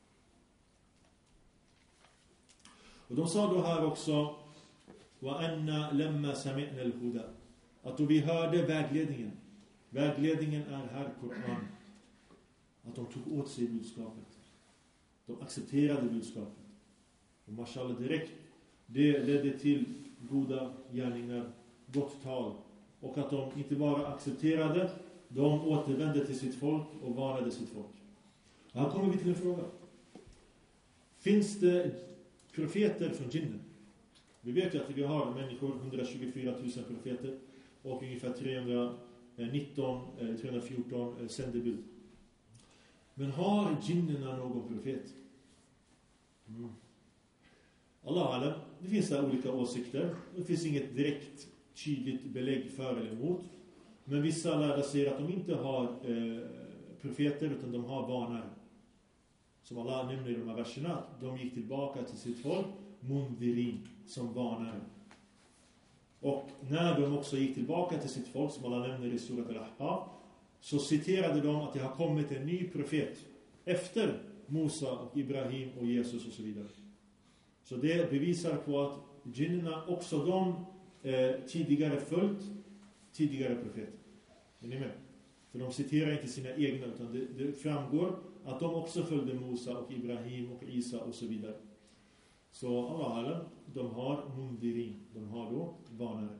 Och de sa då här också وَأَنَّا لَمَّا سَمِعْنَا الْهُدَى, att då vi hörde vägledningen, vägledningen är här Koran, att de tog åt sig budskapet. De accepterade budskapet. Och mashallah direkt, det ledde till goda gärningar, gott tal. Och att de inte bara accepterade, de återvände till sitt folk och varnade sitt folk. Och här kommer vi till en fråga. Finns det profeter från djinner? Vi vet ju att vi har människor, hundratjugofyra tusen profeter och ungefär trehundranitton, trehundrafjorton sändebud. Men har djinnerna någon profet? Mm. Allah alam, det finns där olika åsikter. Det finns inget direkt tydligt belägg för eller emot. Men vissa lärda säger att de inte har eh, profeter utan de har varnare. Som Allah nämner i de här verserna. De gick tillbaka till sitt folk, mundirin, som varnare. Och när de också gick tillbaka till sitt folk, som Allah nämner i surat al-Ahqaf, så citerade de att det har kommit en ny profet efter Musa och Ibrahim och Jesus och så vidare. Så det bevisar på att djinnerna, också de eh, tidigare följt tidigare profeter. Är ni med? För de citerar inte sina egna, utan det, det framgår att de också följde Musa och Ibrahim och Isa och så vidare. Så Allah, de har mundirin, de har då varnare.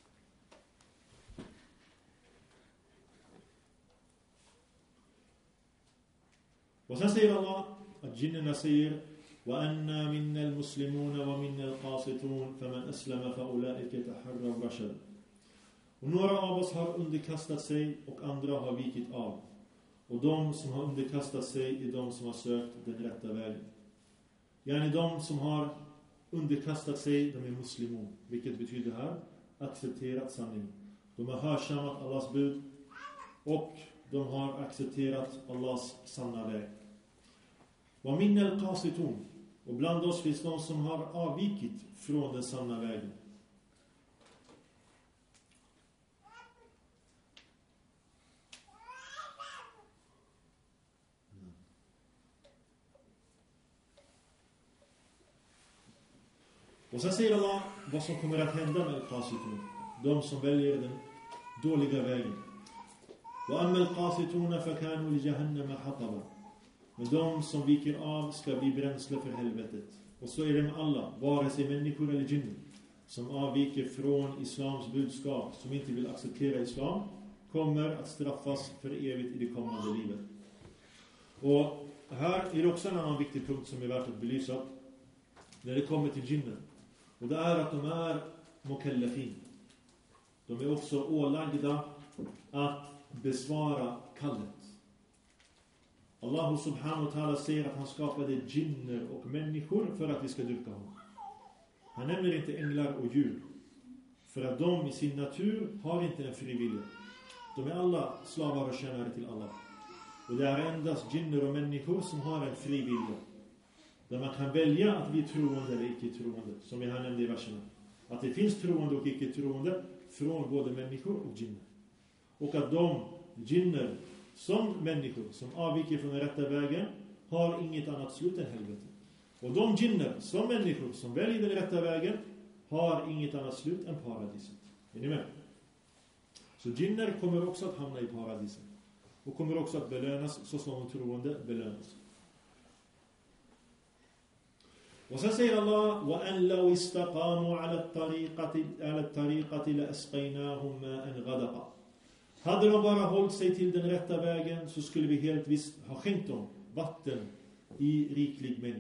Och sen säger Allah att djinnerna säger وَأَنَّا مِنَّ الْمُسْلِمُونَ وَمِنَّ الْقَاسِطُونَ فَمَنْ أَسْلَمَ فَأُولَئِكَ تَحَرَّوْا رَشَدًا. Och några av oss har underkastat sig och andra har vikit av. Och de som har underkastat sig är de som har sökt den rätta vägen. Yani de som har underkastat sig, de är muslimon. Vilket betyder här accepterat sanningen. De har hörsammat Allahs bud och de har accepterat Allahs sanna väg. Wa minnal qasitun. Och bland oss finns de som har avvikit från den sanna vägen. Och sen säger Allah vad som kommer att hända med al-qasitun. De som väljer den dåliga vägen. Wa amma al-qasituna fakanu li jahannama hataba. Men de som viker av ska bli bränsle för helvetet. Och så är det med alla, vare sig människor eller djinn, som avviker från islams budskap, som inte vill acceptera islam, kommer att straffas för evigt i det kommande livet. Och här är det också en annan viktig punkt som är värt att belysa när det kommer till djinnen. Och det är att de är mukallafin. De är också ålagda att besvara kallet. Allah subhanahu wa ta'ala säger att han skapade djinner och människor för att vi ska dyrka honom. Han nämner inte änglar och djur. För att de i sin natur har inte en fri vilja. De är alla slavar och tjänare till Allah. Och det är endast djinner och människor som har en fri vilja. Där man kan välja att bli troende eller icke-troende. Som jag nämnde i verserna. Att det finns troende och icke-troende från både människor och djinner. Och att de djinner som människor som avviker från den rätta vägen har inget annat slut än helvetet. Och de djinner som människor som väljer den rätta vägen har inget annat slut än paradiset. Är ni med? Så djinner kommer också att hamna i paradiset. Och kommer också att belönas så som de troende belönas. Och sen säger Allah وَأَنْ لَوْ إِسْتَقَامُوا عَلَى الطَّرِيقَةِ عَلَى الطَّرِيقَةِ لَأَسْقَيْنَاهُمْ مَاءً غَدَقًا. Hade de bara hållit sig till den rätta vägen så skulle vi helt visst ha skänkt dem vatten i riklig mängd.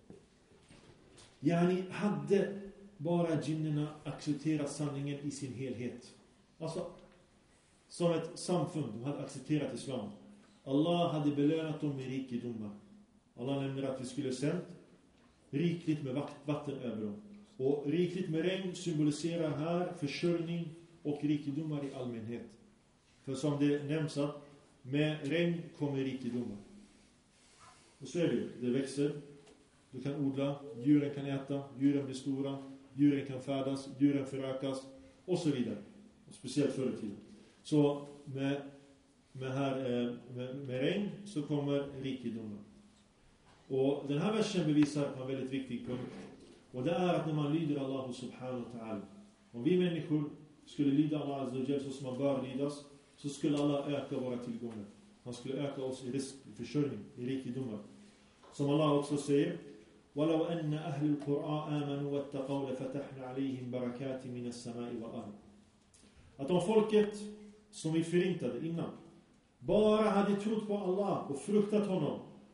Yani hade bara djinnerna accepterat sanningen i sin helhet. Alltså som ett samfund, de hade accepterat islam. Allah hade belönat dem med rikedomar. Allah nämner att vi skulle sänt rikligt med vatten över dem. Och rikligt med regn symboliserar här försörjning och rikedomar i allmänhet. För som det nämns att med regn kommer rikedomar. Och så är det ju. Det växer. Du kan odla. Djuren kan äta. Djuren blir stora. Djuren kan färdas. Djuren förökas. Och så vidare. Och speciellt förr i tiden. Så med, med, här, med, med regn så kommer rikedomar. Och den här versen bevisar på en väldigt viktig punkt. Och det är att när man lyder Allah subhanahu wa ta'ala. Om vi människor skulle lyda Allah azza wa jalla så som man bör lydas, så skulle Allah öka våra tillgångar. Han skulle öka oss i risk, i försörjning, i rikedomar. Som Allah också säger: وَلَوْ أَنَّ أَهْلُ الْقُرْآنَ آمَنُوا وَاتَّقَوْا لَفَتَحْنَا عَلَيْهِمْ بَرَكَاتٍ مِنَ السَّمَاءِ وَالْأَرْضِ. Att om folket som vi förintade innan bara hade trott på Allah och fruktat honom,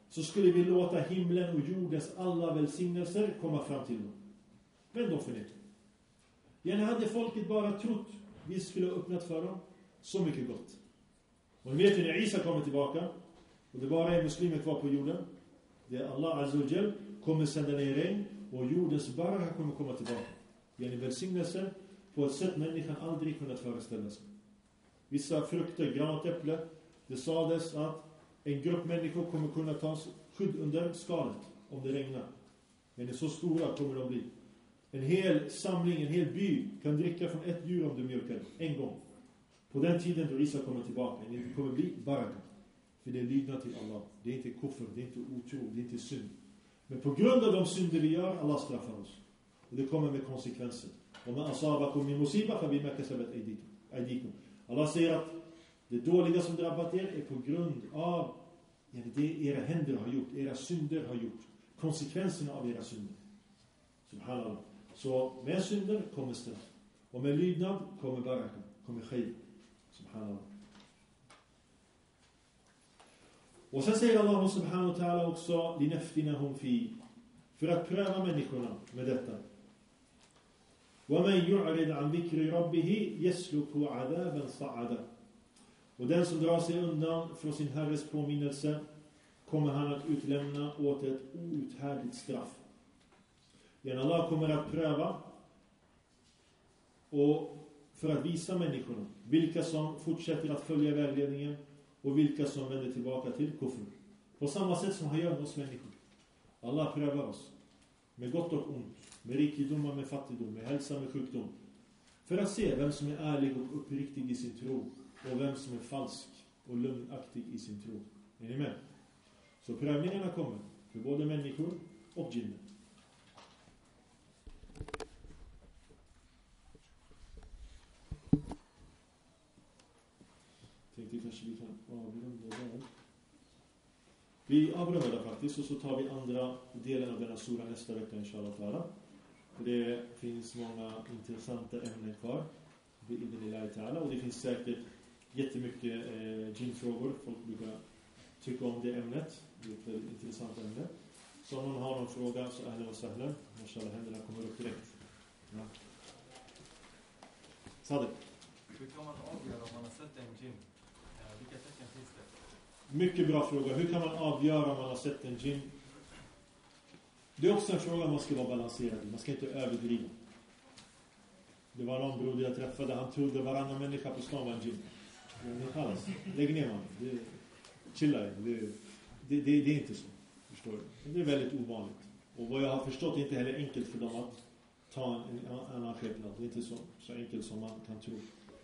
så skulle vi låta himlen och jordens alla välsignelser komma fram till dem. Men de förnekade. Gärna hade folket bara trott vi skulle ha öppnat för dem så mycket gott. Och ni vet ju när Isa kommer tillbaka och det bara är muslimer kvar på jorden, det är Allah Azza wa Jal kommer sända ner regn och jordens baraka kommer komma tillbaka. Gärna välsignelser på ett sätt människan aldrig kunnat föreställa sig. Vissa frukter, granatäpple, det sades att en grupp människor kommer kunna ta skydd under skalet om det regnar. Men så stora kommer de bli. En hel samling, en hel by kan dricka från ett djur om du mjölkar en gång. På den tiden då Isa kommer tillbaka, det kommer bli baraka. För det är lydnad till Allah. Det är inte kuffer, det är inte otro, det är inte synd. Men på grund av de synder vi gör, Allah straffar oss. Och det kommer med konsekvenser. Om man asabakum min musiba fa bima kasabat aydikum. Allah säger att det dåliga som drabbat er är på grund av ja, det era händer har gjort, era synder har gjort. Konsekvenserna av era synder. Subhanallah. Så med synder kommer straff. Och med lydnad kommer baraka, kommer khayr. Subhanallah. Och sen säger Allah subhanahu wa ta'ala också linaftinahum fi, för att pröva människorna med detta. وَمَنْ يُعْرِضْ عَنْ ذِكْرِ رَبِّهِ يَسْلُكُ عَذَابًا صَعَدًا. Och den som drar sig undan från sin Herres påminnelse kommer han att utlämna åt ett outhärdligt straff. Igen, Allah kommer att pröva och för att visa människorna vilka som fortsätter att följa vägledningen och vilka som vänder tillbaka till kufr. På samma sätt som han gör med oss människor. Allah prövar oss med gott och ont, med rikedom och med fattigdom, med hälsa och med sjukdom. För att se vem som är ärlig och uppriktig i sin tro och vem som är falsk och lögnaktig i sin tro. Är ni med? Så prövningarna kommer för både människor och djinn. Tänkte kanske vi kan avrunda där. Vi avrundar faktiskt och så tar vi andra delen av denna sura nästa vecka inshallah ta'ala. Det finns många intressanta ämnen kvar och det finns säkert jättemycket eh, djinnfrågor. Folk brukar tycka om det ämnet. Det är ett väldigt intressant ämne. Så om någon har någon fråga så är det och sahlan. Inshallah händerna kommer upp direkt. Ja. Sadek. Hur kan man avgöra om man har sett en djinn? Vilka tecken finns det? Mycket bra fråga. Hur kan man avgöra om man har sett en djinn? Det är också en fråga man ska vara balanserad i. Man ska inte överdriva. Det var någon broder jag träffade. Han trodde varannan människa på stan var en djinn. Alls. Lägg ner man. Det, chilla. Det, det, det, det är inte så. Förstår du? Det är väldigt ovanligt. Och vad jag har förstått är inte heller enkelt för dem att ta en, en annan skepnad. Det är inte så, så enkelt som man kan tro.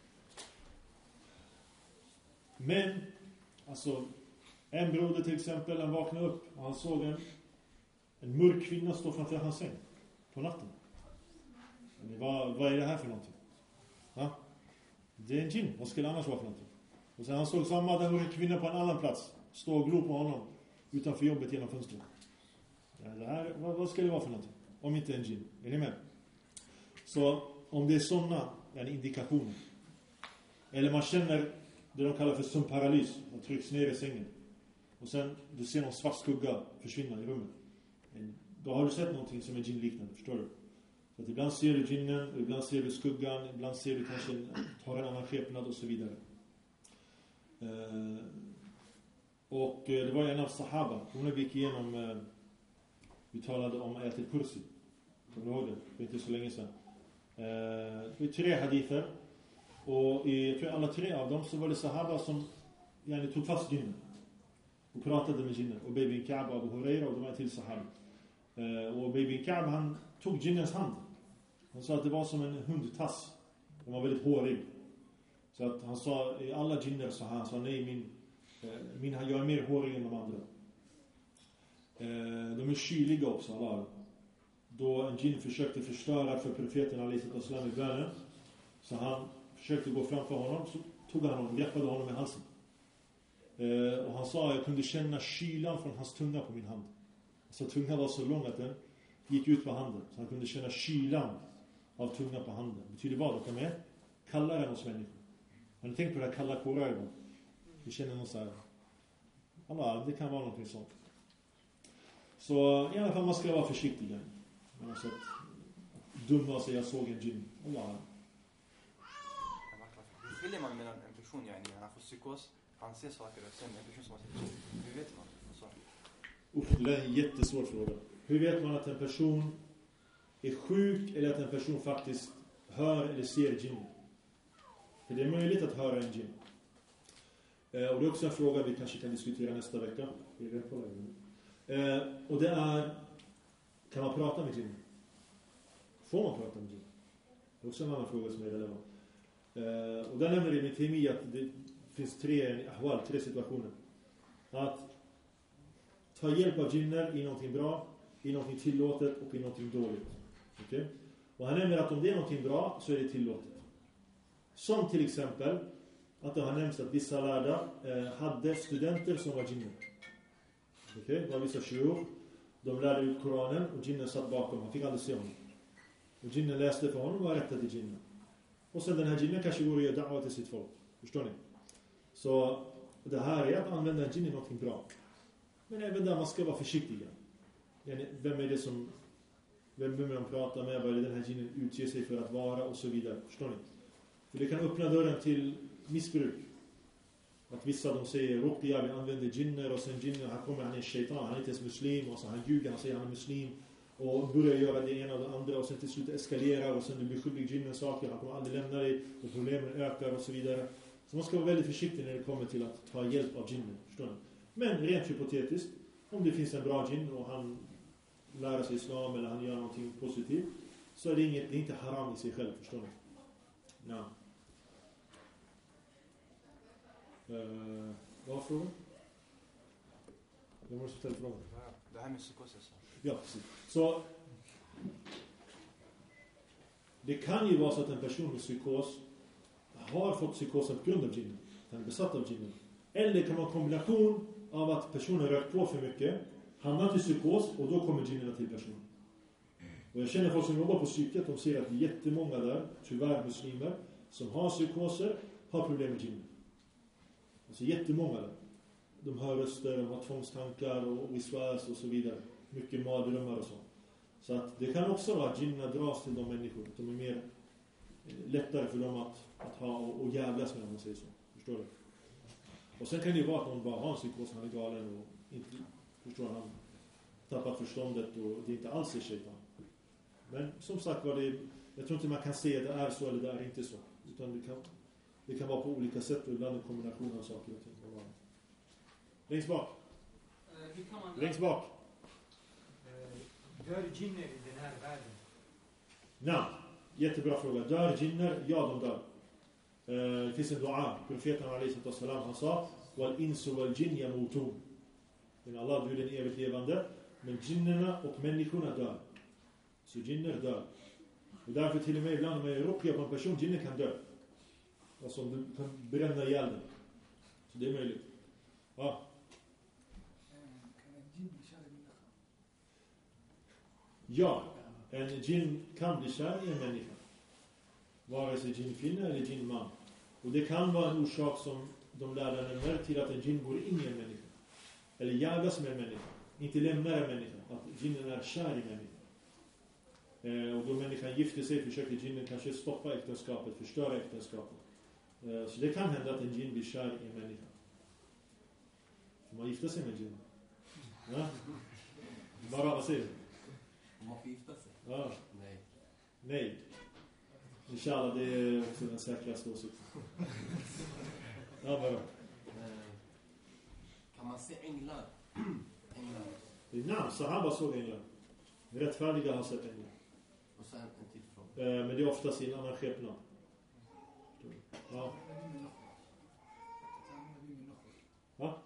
Men, alltså, en broder till exempel, han vaknade upp och han såg en, en mörk kvinna stå framför hans säng på natten. Men vad, vad är det här för någonting? Ja? Det är en djinn. Vad skulle annars vara för någonting? Och sen han såg samma den mörka kvinna på en annan plats stå och glo på honom utanför jobbet genom fönstret. Ja, det här, vad, vad ska det vara för någonting? Om inte en djinn. Är ni med? Så om det är sådana en indikationer. Eller man känner det de kallar för sömnparalys. Man trycks ner i sängen. Och sen du ser någon svart skugga försvinna i rummet. Då har du sett någonting som är djinn-liknande, förstår du? Så att ibland ser du djinnen, ibland ser du skuggan, ibland ser du kanske en, tar en annan skepnad och så vidare. Eh, och det var en av sahaba. Hon gick igenom, eh, vi talade om Ayat al-Kursi. Kommer du ihåg det? Det är inte så länge sedan. Eh, det var tre hadither. Och i tror jag, alla tre av dem så var det sahaba som yani, tog fast djinnen. Och pratade med djinnen. Och Baby Ka'b och Abu Huraira och de var till sahaba. Eh, och Baby Ka'b han tog djinnens hand. Han sa att det var som en hundtass. Den var väldigt hårig. Så att han sa, i alla djinner så han sa, nej min, eh, min jag är mer hårig än de andra. Eh, de är kyliga också, Allah. Då en djinn försökte förstöra för profeten alaihissalam i bönen. Så han försökte gå framför honom, så tog han honom, greppade honom i halsen. Eh, och han sa, jag kunde känna kylan från hans tunga på min hand. Så tungan var så lång att den gick ut på handen. Så han kunde känna kylan av tungan på handen. Det betyder vad? Att de är kallare än oss människor. Har ni tänkt på det här kalla kårar? Vi känner någon så här. Allah, det kan vara någonting sånt. Så i alla fall man ska vara försiktig. Man har sett dumma sig, jag såg en djinn. Allah. Hur skiljer man mellan en person, yani, när han får psykos, han ser saker, och sen en person som har sett djinn? Hur vet man? Så. Uff, det är en jättesvår fråga. Hur vet man att en person är sjuk eller att en person faktiskt hör eller ser djinn? För det är möjligt att höra en djinn. Eh, och det är också en fråga vi kanske kan diskutera nästa vecka. Eh, och det är, kan man prata med djinn? Får man prata med djinn? Det är också en annan fråga som är relevant. Eh, och där nämner Ibn Taymiyyah att det finns tre ahwal, tre situationer. Att ta hjälp av djinner i någonting bra, i någonting tillåtet och i någonting dåligt. Okay? Och han nämner att om det är någonting bra så är det tillåtet. Som till exempel att det har nämnts att vissa lärda eh, hade studenter som var djinner. Okej, okay? Det var vissa tjuv. De lärde ut Koranen och djinner satt bakom. Han fick aldrig se honom. Och djinner läste för honom och var rättade till djinner. Och sen den här djinner kanske går och gör da'wa till sitt folk. Förstår ni? Så det här är att använda en djinn i någonting bra. Men även där man ska vara försiktiga. Vem är det som vem är man pratar med? Vad är det den här djinnen utger sig för att vara? Och så vidare. Förstår ni? För det kan öppna dörren till missbruk. Att vissa de säger Ruqya, vi använder djinner. Och sen djinner, här kommer han en shaitan. Han är inte ens muslim. Och så han ljuger, han säger han är muslim. Och börjar göra det ena och det andra. Och sen till slut eskalerar. Och sen du blir skyldig djinnen saker. Han kommer aldrig lämna dig. Och problemen ökar och så vidare. Så man ska vara väldigt försiktig när det kommer till att ta hjälp av djinner. Förstår ni? Men rent hypotetiskt, om det finns en bra djinn och han lär sig islam eller han gör någonting positivt, så är det, inget, det är inte haram i sig själv, förstår ni? Ja. Uh, vad var frågan? Jag måste ställa frågan. Det här med psykosis. Ja, precis. Så det kan ju vara så att en person med psykos har fått psykosen på grund av djinnen. Han är besatt av djinnen. Eller det kan vara en kombination av att personen rört på för mycket, hamnar i psykos och då kommer djinnerna till personen. Och jag känner folk som jobbar på psyket, de ser att det är jättemånga där, tyvärr muslimer, som har psykoser, har problem med djinner. Alltså jättemånga där. De hör röster, de har tvångstankar och viswas och så vidare. Mycket mardrömmar och så. Så att det kan också vara att djinnerna dras till de människor. De är mer lättare för dem att, att ha och, och jävlas med, om man säger så. Förstår du? Och sen kan det ju vara att någon bara har en psykos, han är galen och inte, förstår han, tappat förståndet och det är inte alls är shaitan. Men som sagt var det, jag tror inte man kan se att det är så eller det är inte så. Utan det kan, det kan vara på olika sätt och ibland en kombination av saker och ting. Längst bak. Uh, Längst bak. Uh, dör djinner i den här världen? Ja, jättebra fråga. Dör djinner? Ja, de dör. Uh, det finns en dua. Profeten alayhi sallam, han sa wal insu wal jinn yamutun. Men Allah, du är den evigt levande. Men djinnerna och människorna dör. Så djinner dör. Och därför till och med ibland när man är ruqya på en person, djinner kan dö. Alltså om du kan bränna ihjäl den. Så det är möjligt. Ja. Ja, en djinn kan bli kär i en människa. Vare sig djinnkvinna eller djinnman. Och det kan vara en orsak som de lärde nämner till att en djinn går in i en människa. Eller jagas med en människa. Inte lämnar en människa. Att djinnen är kär i människan. Eh, och då människan gifter sig försöker djinnen kanske stoppa äktenskapet, förstöra äktenskapet. Eh, så det kan hända att en djinn blir kär i en människa. Får man gifta sig med djinn? Ja? Bara, vad säger du? Om man får gifta sig? Ja. Nej. Nej. Inshallah, det är också den säkraste åsikten. Ja, bara. Kan man se änglar? Änglar. Det är namn, Sahaba såg änglar. Rättfärdiga har sett änglar. Och sen en till fråga. Eh, men det är oftast i en annan skepnad. Ja. Va?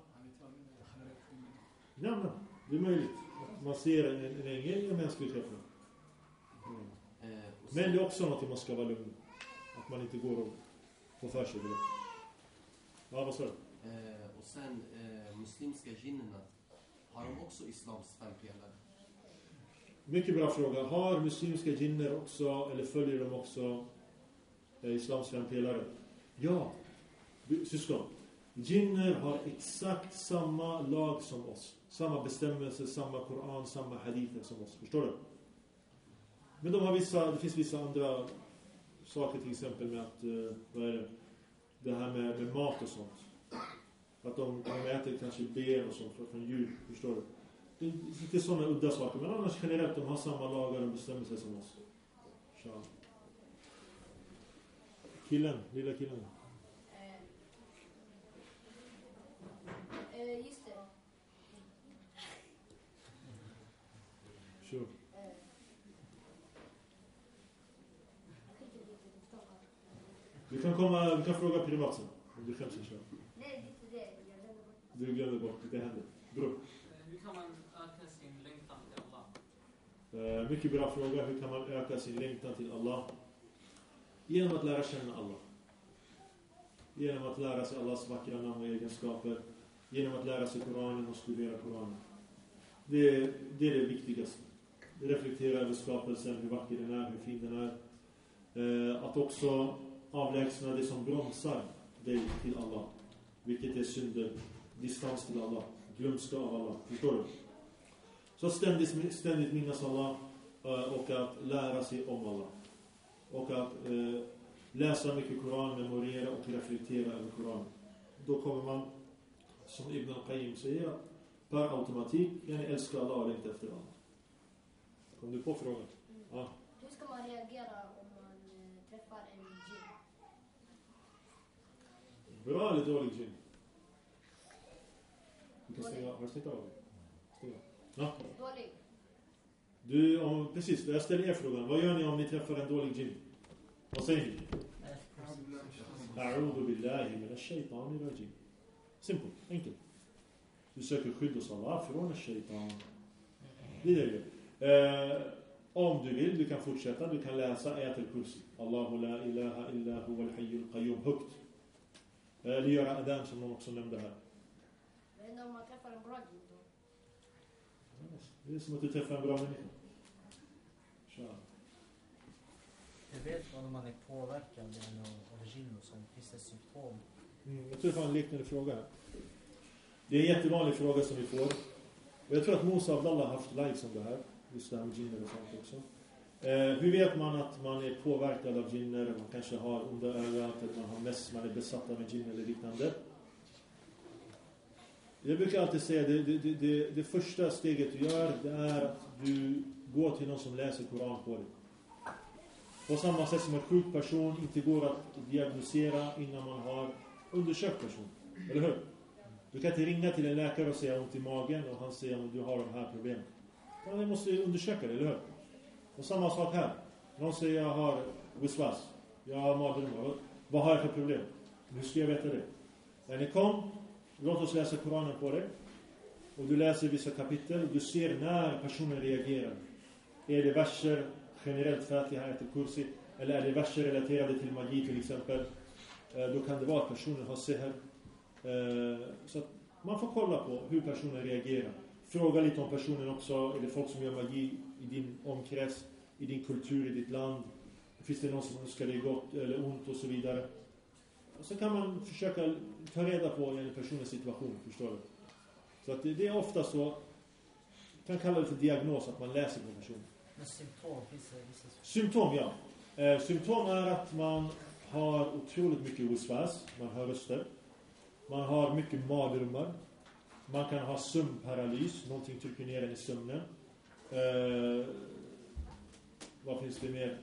Ja, men det är möjligt. Man ser en, en ängel i en mänsklig skepnad. Mm. Eh, Men det är också något man ska vara lugn. Att man inte går och får för sig. Ja, vad sa du? Eh, och sen eh, muslimska djinnerna. Har de också islams fem pelare? Mycket bra fråga. Har muslimska djinner också, eller följer de också eh, islams fem pelare? Ja, syskon. Djinner har exakt samma lag som oss. samma bestämmelser, samma Koran, samma hadither som oss. Förstår du? Men de har vissa, det finns vissa andra saker, till exempel med att, uh, vad är det? Det här med, med mat och sånt. Att de, de äter kanske ben och sånt från djur, förstår du? Det är lite sådana udda saker, men annars generellt de har samma lagar och bestämmelser som oss. Så. Killen, lilla killen. Eh, just det. Sure. Du kan komma, du kan fråga privat sen, om du själv ska köra. Nej, det är inte det. Jag glömde bort. Du glömde bort, det händer. Bra. Hur kan man öka sin längtan till Allah? Uh, mycket bra fråga. Hur kan man öka sin längtan till Allah? Genom att lära känna Allah. Genom att lära sig Allahs vackra namn och egenskaper. Genom att lära sig Koranen och studera Koranen. Det, det är det viktigaste. Reflektera över skapelsen, hur vacker den är, hur fin den är. Uh, att också avlägsna det som bromsar dig till Allah. Vilket är synder, distans till Allah, glömska av Allah. Förstår du? Så ständigt, ständigt minnas Allah och att lära sig om Allah. Och att eh, läsa mycket Koran, memorera och reflektera över Koran. Då kommer man, som Ibn al-Qayyim säger, per automatik kan älska Allah och längta efter Allah. Kom du på frågan? Mm. Ja. Hur ska man reagera om man eh, träffar en djinn? Bra eller dålig djinn? Du kan stänga, har du stängt av det? Stänga. Ja. Dålig. Du, om, precis, jag ställer er frågan. Vad gör ni om ni träffar en dålig djinn? Vad säger ni? A'udhu billahi minash shaitani rajim. Simpelt, enkelt. Du söker skydd hos Allah från shaitan. Det är det. Eh, om du vill, du kan fortsätta. Du kan läsa Ayat al-Kursi. Allahu la ilaha illa huwa al-hayyul qayyum högt. Eller göra adhan som någon också nämnde här. Men om man träffar en bra djinn då? Det är som att du träffar en bra människa. Så. Jag vet om man är påverkad av djinn och sånt. Finns det symptom? Mm, jag tror det var en liknande fråga här. Det är en jättevanlig fråga som vi får. Och jag tror att Musa Abdallah har haft live som det här. Just det här med djinner och sånt också. Eh, hur vet man att man är påverkad av djinner? Man kanske har onda ögat eller man har mest, man är besatt av en djinn eller liknande. Jag brukar alltid säga det, det, det, det, det första steget du gör, det är att du går till någon som läser Koran på dig. På samma sätt som en sjuk person inte går att diagnosera innan man har undersökt person. Eller hur? Du kan inte ringa till en läkare och säga ont i magen och han säger om du har de här problemen. Man måste undersöka det, eller hur? Och samma sak här. Någon säger jag har wiswas. Jag har mardrömmar. Vad har jag för problem? Hur ska jag veta det? När ni kom, låt oss läsa Koranen på det. Och du läser vissa kapitel. Du ser när personen reagerar. Är det verser generellt Fatiha Ayat al-Kursi? Eller är det verser relaterade till magi till exempel? Då kan det vara att personen har seher. Så att man får kolla på hur personen reagerar. Fråga lite om personen också. Är det folk som gör magi i din omkrets, i din kultur, i ditt land? Finns det någon som önskar dig gott eller ont och så vidare? Och så kan man försöka ta reda på en personens situation, förstår du? Så att det, det är ofta så, man kan kalla det för diagnos, att man läser på personen. Men symptom, finns det vissa symptom? Ja. Eh, symptom är att man har otroligt mycket wiswas, man hör röster. Man har mycket mardrömmar. Man kan ha sömnparalys, någonting trycker ner en i sömnen. Eh, vad finns det mer?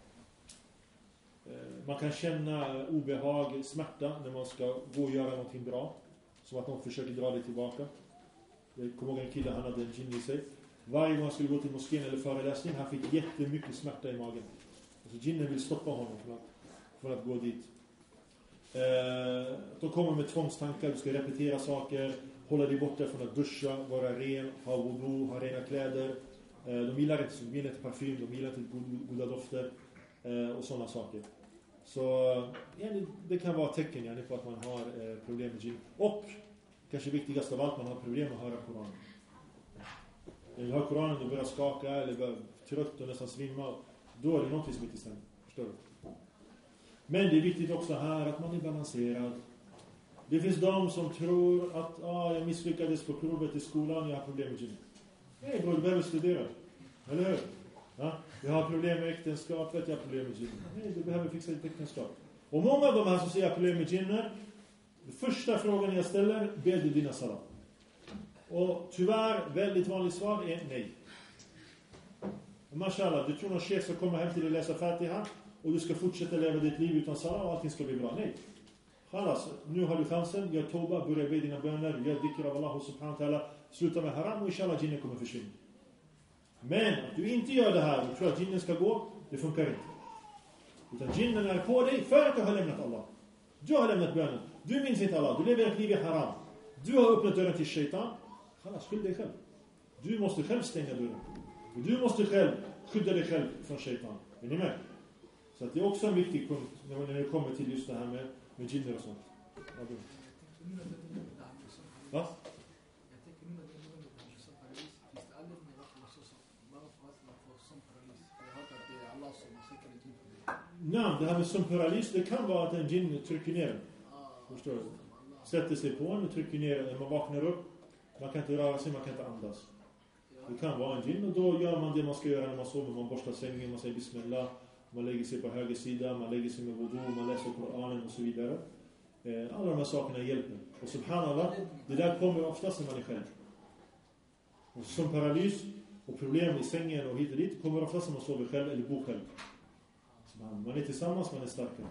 Eh, man kan känna obehag, smärta när man ska gå och göra någonting bra. Som att någon försöker dra det tillbaka. Jag kommer ihåg en kille, han hade en djinn i sig. Varje gång han skulle gå till moskén eller föreläsning, han fick jättemycket smärta i magen. Alltså djinnen vill stoppa honom från att, från att gå dit. Eh, de kommer med tvångstankar, du ska repetera saker, hålla dig borta från att duscha, vara ren, ha wudu, ha rena kläder. Eh, de gillar inte, de gillar inte parfym, de gillar inte goda dofter eh, och sådana saker. Så ja, det, det kan vara tecken ja, på att man har eh, problem med djinn. Och kanske viktigast av allt, man har problem med att höra Koranen. När du hör Koranen och du börjar skaka eller börjar trött och nästan svimma, då är det något som inte stämmer. Förstår du? Men det är viktigt också här att man är balanserad. Det finns de som tror att ah, jag misslyckades på provet i skolan, jag har problem med djinn. Nej bror, du behöver studera. Eller hur? Ja? Jag har problem med äktenskapet, jag har problem med djinn. Nej, du behöver fixa ditt äktenskap. Och många av de här som säger problem med djinner, första frågan jag ställer, ber du dina salat? Och tyvärr, väldigt vanligt svar är nej. Mashallah, du tror någon chef ska komma hem till dig och läsa Fatiha och du ska fortsätta leva ditt liv utan salat och allting ska bli bra. Nej. Khalas, nu har du chansen, gör toba, börja be dina böner, gör dhikr av Allah subhanahu wa ta'ala, sluta med haram och inshallah djinnen kommer försvinna. Men att du inte gör det här och tror att djinnen ska gå, det funkar inte. Utan djinnen är på dig för att du har lämnat Allah. Du har lämnat bönen. Du minns inte Allah. Du lever ett liv i haram. Du har öppnat dörren till shaitan. Khalas, skyll dig själv. Du måste själv stänga dörren. Och du måste själv skydda dig själv från shaitan. Är ni med? Så att det är också en viktig punkt när det kommer till just det här med, med djinner och sånt. Ja, du. Va? Jag tänker nu när det är någon som paralys. Finns det anledning att man så som man får som paralys? Jag har hört att det är Allah som sätter ett djinn på det. Nej, det här med som paralys, det kan vara att en djinn trycker ner den. Förstår du? Sätter sig på en och trycker ner den. När man vaknar upp, man kan inte röra sig, man kan inte andas. Det kan vara en djinn och då gör man det man ska göra när man sover. Man borstar sängen, man säger bismillah, man lägger sig på höger sida, man lägger sig med wudu, man läser Koranen och så vidare. Alla de här sakerna hjälper. Och subhanallah, det där kommer oftast när man är själv. Och som paralys och problem i sängen och hit och dit kommer oftast när man sover själv eller bor själv. Man är tillsammans, man är starkare.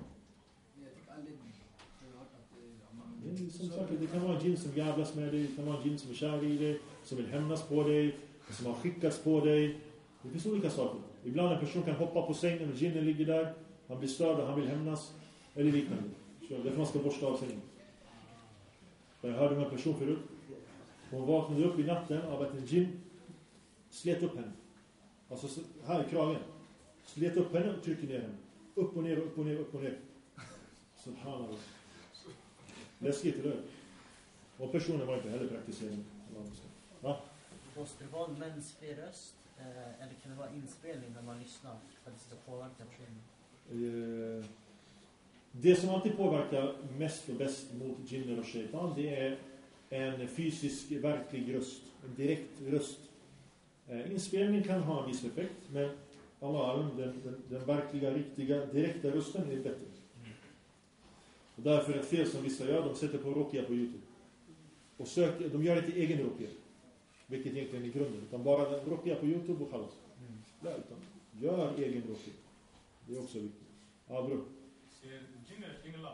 Det, är som sagt, det kan vara en djinn som jävlas med dig, det kan vara en djinn som är kär i dig, som vill hämnas på dig, som har skickats på dig. Det finns olika saker. Ibland en person kan hoppa på sängen och djinnen ligger där, han blir störd och han vill hämnas, eller liknande. Så därför man ska borsta av sängen. Jag hörde med en person förut. Hon vaknade upp i natten av att en djinn slet upp henne. Alltså här i kragen. Slet upp henne och tryckte ner henne. Upp och ner, upp och ner, upp och ner. Subhanallah. Läskigt, eller hur? Och personen var inte heller praktiserande. Va? Måste det vara en mänsklig röst? Eh, eller kan det vara inspelning när man lyssnar? För att det ska påverka personen? Eh, det som alltid påverkar mest och bäst mot djinner och shaitan, det är en fysisk, verklig röst. En direkt röst. Eh, inspelning kan ha en viss effekt, men Allah, den, den, den verkliga, riktiga, direkta rösten är bättre. Och därför är ett fel som vissa gör, de sätter på Ruqya på YouTube. Och söker, de gör inte egen Ruqya. Vilket egentligen är grunden. Utan bara Ruqya på YouTube och khalas. Mm. Där, utan gör egen Ruqya. Det är också viktigt. Ja, bror. Ser djinner änglar?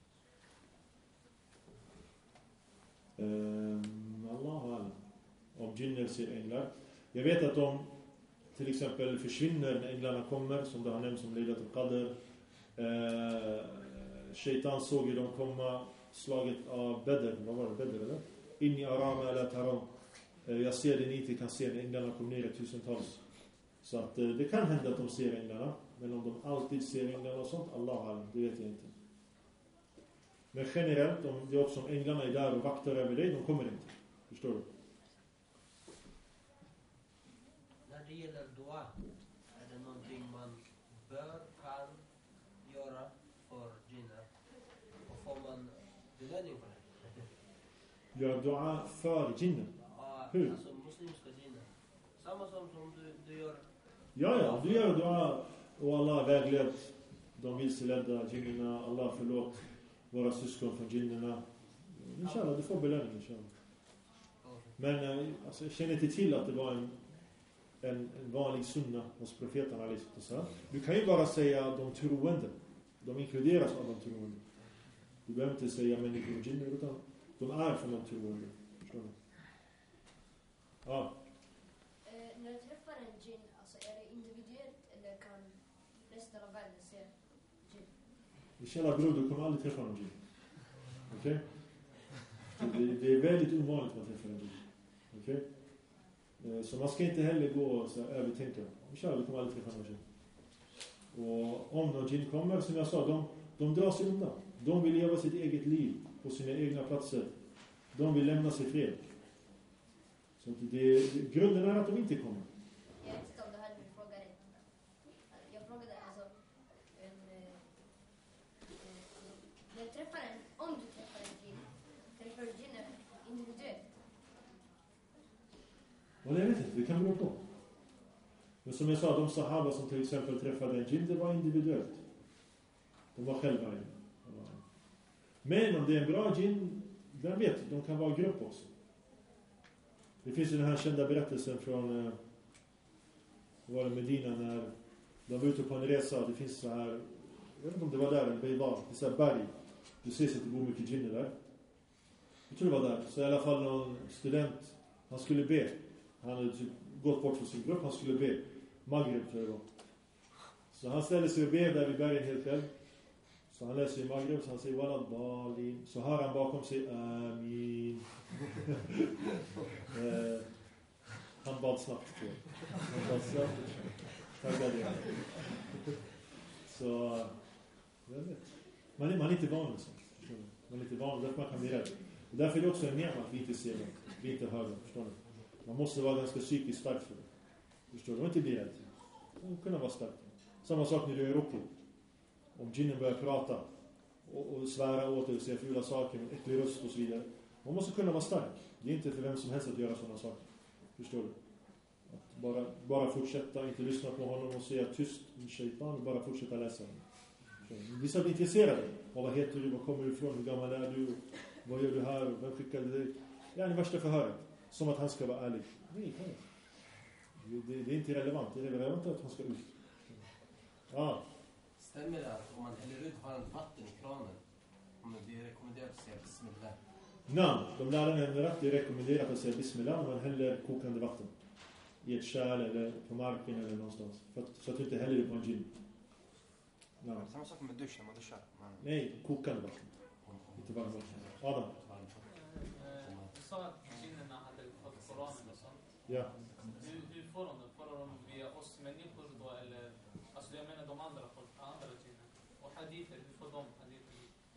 Um, Allah Allah. Om djinner ser änglar. Jag vet att de till exempel försvinner när änglarna kommer, som det har nämnts som Laylatul Qadr. Uh, Shaitan såg ju dem komma, slaget av Bedr. Vad var det? Bedr, eller? In i Arama eller Taram. Jag ser det ni inte kan se när änglarna kom ner i tusentals. Så att det kan hända att de ser änglarna. Men om de alltid ser änglarna och sånt, Allah, det vet jag inte. Men generellt, om det är också om änglarna är där och vaktar över dig, de kommer inte. Förstår du? När det gäller dua, är det någonting man bör, kan göra för djinner? Och får man belöning för det? Gör dua för djinner? Ja, hur? Alltså muslimska djinner. Samma som, som du, du gör. Ja, ja, du gör dua och Allah vägled de vilseledda djinnerna. Allah förlåt våra syskon från djinnerna. Inshallah, du får belöning, inshallah. Men alltså, jag känner inte till att det var en, en, en vanlig sunna hos profeten Ali. Du kan ju bara säga de troende. De inkluderas av de troende. Du behöver inte säga människor och djinner, utan de är från de troende. Förstår du? Ja. Eh, när du träffar en djinn, alltså är det individuellt eller kan resten av världen se djinn? Inshallah bror, du kommer aldrig träffa någon djinn. Okej? Okay? Det, det är väldigt ovanligt att träffa en djinn. Okej? Okay? Så man ska inte heller gå och så här, övertänka. Inshallah, du kommer aldrig träffa någon djinn. Och om någon djinn kommer, som jag sa, de, de drar sig undan. De vill leva sitt eget liv på sina egna platser. De vill lämna sig fred. Så det, grunden är att de inte kommer. Jag vet inte om det här du frågar rätt. Jag frågade alltså, en, eh, när du träffar en, om du träffar en djinn, Det kan bero på. Men som jag sa, de sahaba som till exempel träffade en jinn, det var individuellt. De var själva inne. Men om det är en bra jinn, vem vet, de kan vara grupp också. Det finns ju den här kända berättelsen från eh, var det Medina när de var ute på en resa. Det finns så här, jag vet inte om det var där eller det var, det är så här berg. Du ser att det bor mycket jinner där. Jag tror det var där. Så i alla fall någon student, han skulle be. Han hade typ gått bort från sin grupp, han skulle be. Maghrib tror jag det var. Så han ställer sig och ber där vid bergen helt själv. Så han läser i Maghrib, så han säger Walla Dalin. Så hör han bakom sig Amin. eh, han bad snabbt tror jag. Han bad snabbt. Taggade jag. Så jag vet. Man är, man är inte van med sånt. Man är inte van, därför man kan bli rädd. Och därför är det också en ner att vi inte ser det. Vi inte hör det, förstår du? Man måste vara ganska psykiskt stark för det. Förstår du? Och inte bli rädd. Man kunna vara stark. Samma sak när du är ruku. Om jinnen börjar prata och, och svära åt dig och säga fula saker med äcklig röst och så vidare. Man måste kunna vara stark. Det är inte för vem som helst att göra sådana saker. Förstår du? Att bara, bara fortsätta, inte lyssna på honom och säga tyst i shaitan och bara fortsätta läsa. Vissa blir intresserade av vad heter du, vad kommer du ifrån, hur gammal är du, vad gör du här och vem skickade dig. Det är det värsta förhöret. Som att han ska vara ärlig. Nej, det, det, det är inte relevant. Det är relevant att han ska ut. Ja. Stämmer det att om man häller ut varmt vatten i kranen, om det är rekommenderat att säga bismillah? Nej, de lärde mig att det är rekommenderat att säga bismillah om man häller kokande vatten. I ett kärl eller på marken eller någonstans. För att, så att du inte häller det på en gin. Nej. Samma sak med duschen, man duschar. Man... Nej, kokande vatten. Inte varmt vatten. Adam. Du sa att jinnerna hade fått Koranen och sånt. Ja. Hur, hur får de det? Får de via oss människor då? Eller, alltså jag menar de andra folk, andra jinner. Och hadither, hur får de hadither?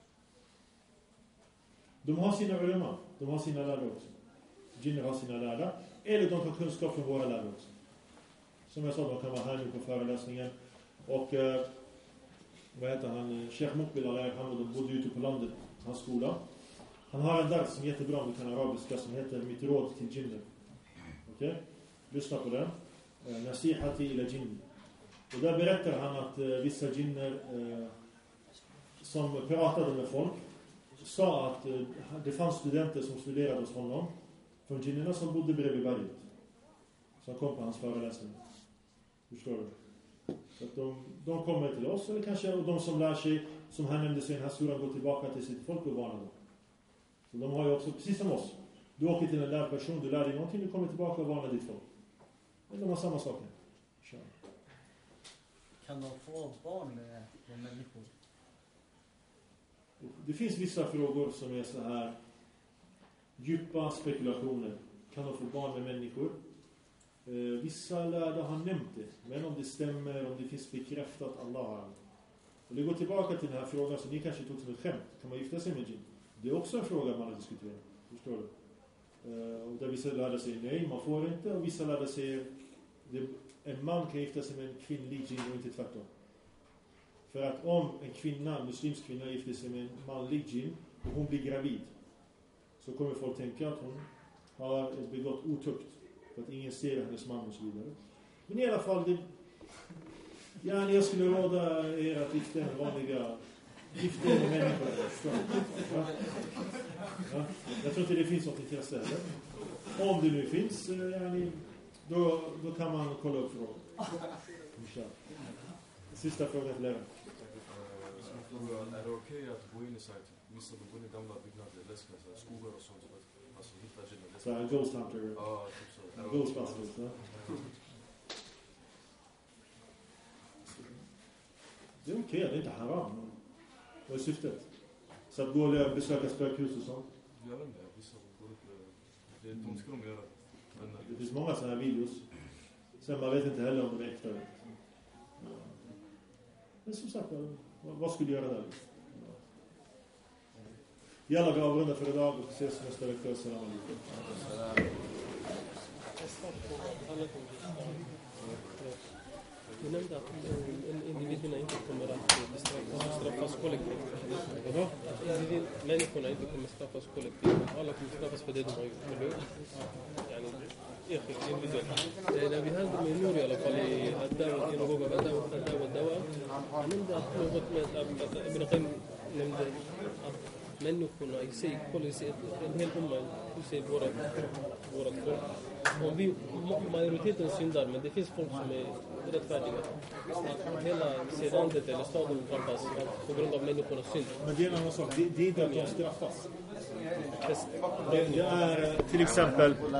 De har sina ulema. De har sina lärare också. Jinner har sina lärare. Eller de tar kunskap från våra lärare också. Som jag sa, de kan vara här nu på föreläsningen. Och eh, vad heter han? Sheikh Mukbil al-Hamad, de bodde ute på landet, hans skola. Han har en där som är jättebra om vi kan arabiska som heter Mitt råd till jinner. Okej? Okay? Lyssna på den. Eh, Nasihati ila jinn. Och där berättar han att eh, vissa jinner eh, som pratade med folk sa att eh, det fanns studenter som studerade hos honom från jinnerna som bodde bredvid berget. Som kom på hans föreläsning. Förstår du? Så att de, de kommer till oss, eller kanske och de som lär sig, som han nämnde sig i den här suran, går tillbaka till sitt folk och varnar dem. Så de har ju också, precis som oss. Du åker till en lärd person, du lär dig någonting, du kommer tillbaka och varnar ditt folk. Men de har samma saker. Kan de få barn med, med människor? Det finns vissa frågor som är så här djupa spekulationer. Kan de få barn med människor? Eh, vissa lärda har nämnt det. Men om det stämmer, om det finns bekräftat, Allah har. Och det går tillbaka till den här frågan som ni kanske tog som ett skämt. Kan man gifta sig med jinn? Det är också en fråga man har diskuterat. Förstår du? Eh, och där vissa lärda säger nej, man får inte. Och vissa lärda säger det, en man kan gifta sig med en kvinnlig jinn och inte tvärtom. För att om en kvinna, en muslimsk kvinna gifter sig med en manlig jinn och hon blir gravid, så kommer folk tänka att hon har begått otukt. För att ingen ser hennes man och så vidare. Men i alla fall, det, ja, jag skulle råda er att gifta en vanliga gifta med människor. Ja. Ja. Jag tror inte det finns något intresse heller. Om det nu finns, ja, då, då kan man kolla upp frågan. Sista frågan till läraren. Är det okej att gå in i sajt? Vissa de går in i gamla byggnader, läskar, skogar och sånt. Alltså hitta jinner. Så här, Ghost Hunter. Ja, typ så. Ghostbusters, ja. Det är okej, det är inte haram. Vad är syftet? Så att gå och besöka spökhus och sånt? Jag vet inte, vissa går upp. Det är de ska de göra. Men, det finns många sådana här videos. Sen man vet inte heller om det är äkta. Men som sagt, vad skulle du göra där? Vi alla går avrunda för idag och ses nästa vecka. Salam alaikum. Du nämnde att individerna inte kommer att straffas, straffas kollektivt. Vadå? Individ, människorna inte kommer straffas kollektivt. Alla kommer straffas för det de har gjort. enskilt, individuellt. Eh, När vi hade med Nour i alla fall i Ad-Dawa, i någon av Ad-Dawa Dawa, han nämnde att något med att Ibn Qayyim nämnde att människorna i sig, policy, en hel umma, hur säger våra, våra folk. Om vi, majoriteten syndar, men det finns folk som är rättfärdiga. Att hela sedandet eller staden drabbas på grund av människornas synd. Men det är en annan sak. Det, det är inte att de straffas. Det är till exempel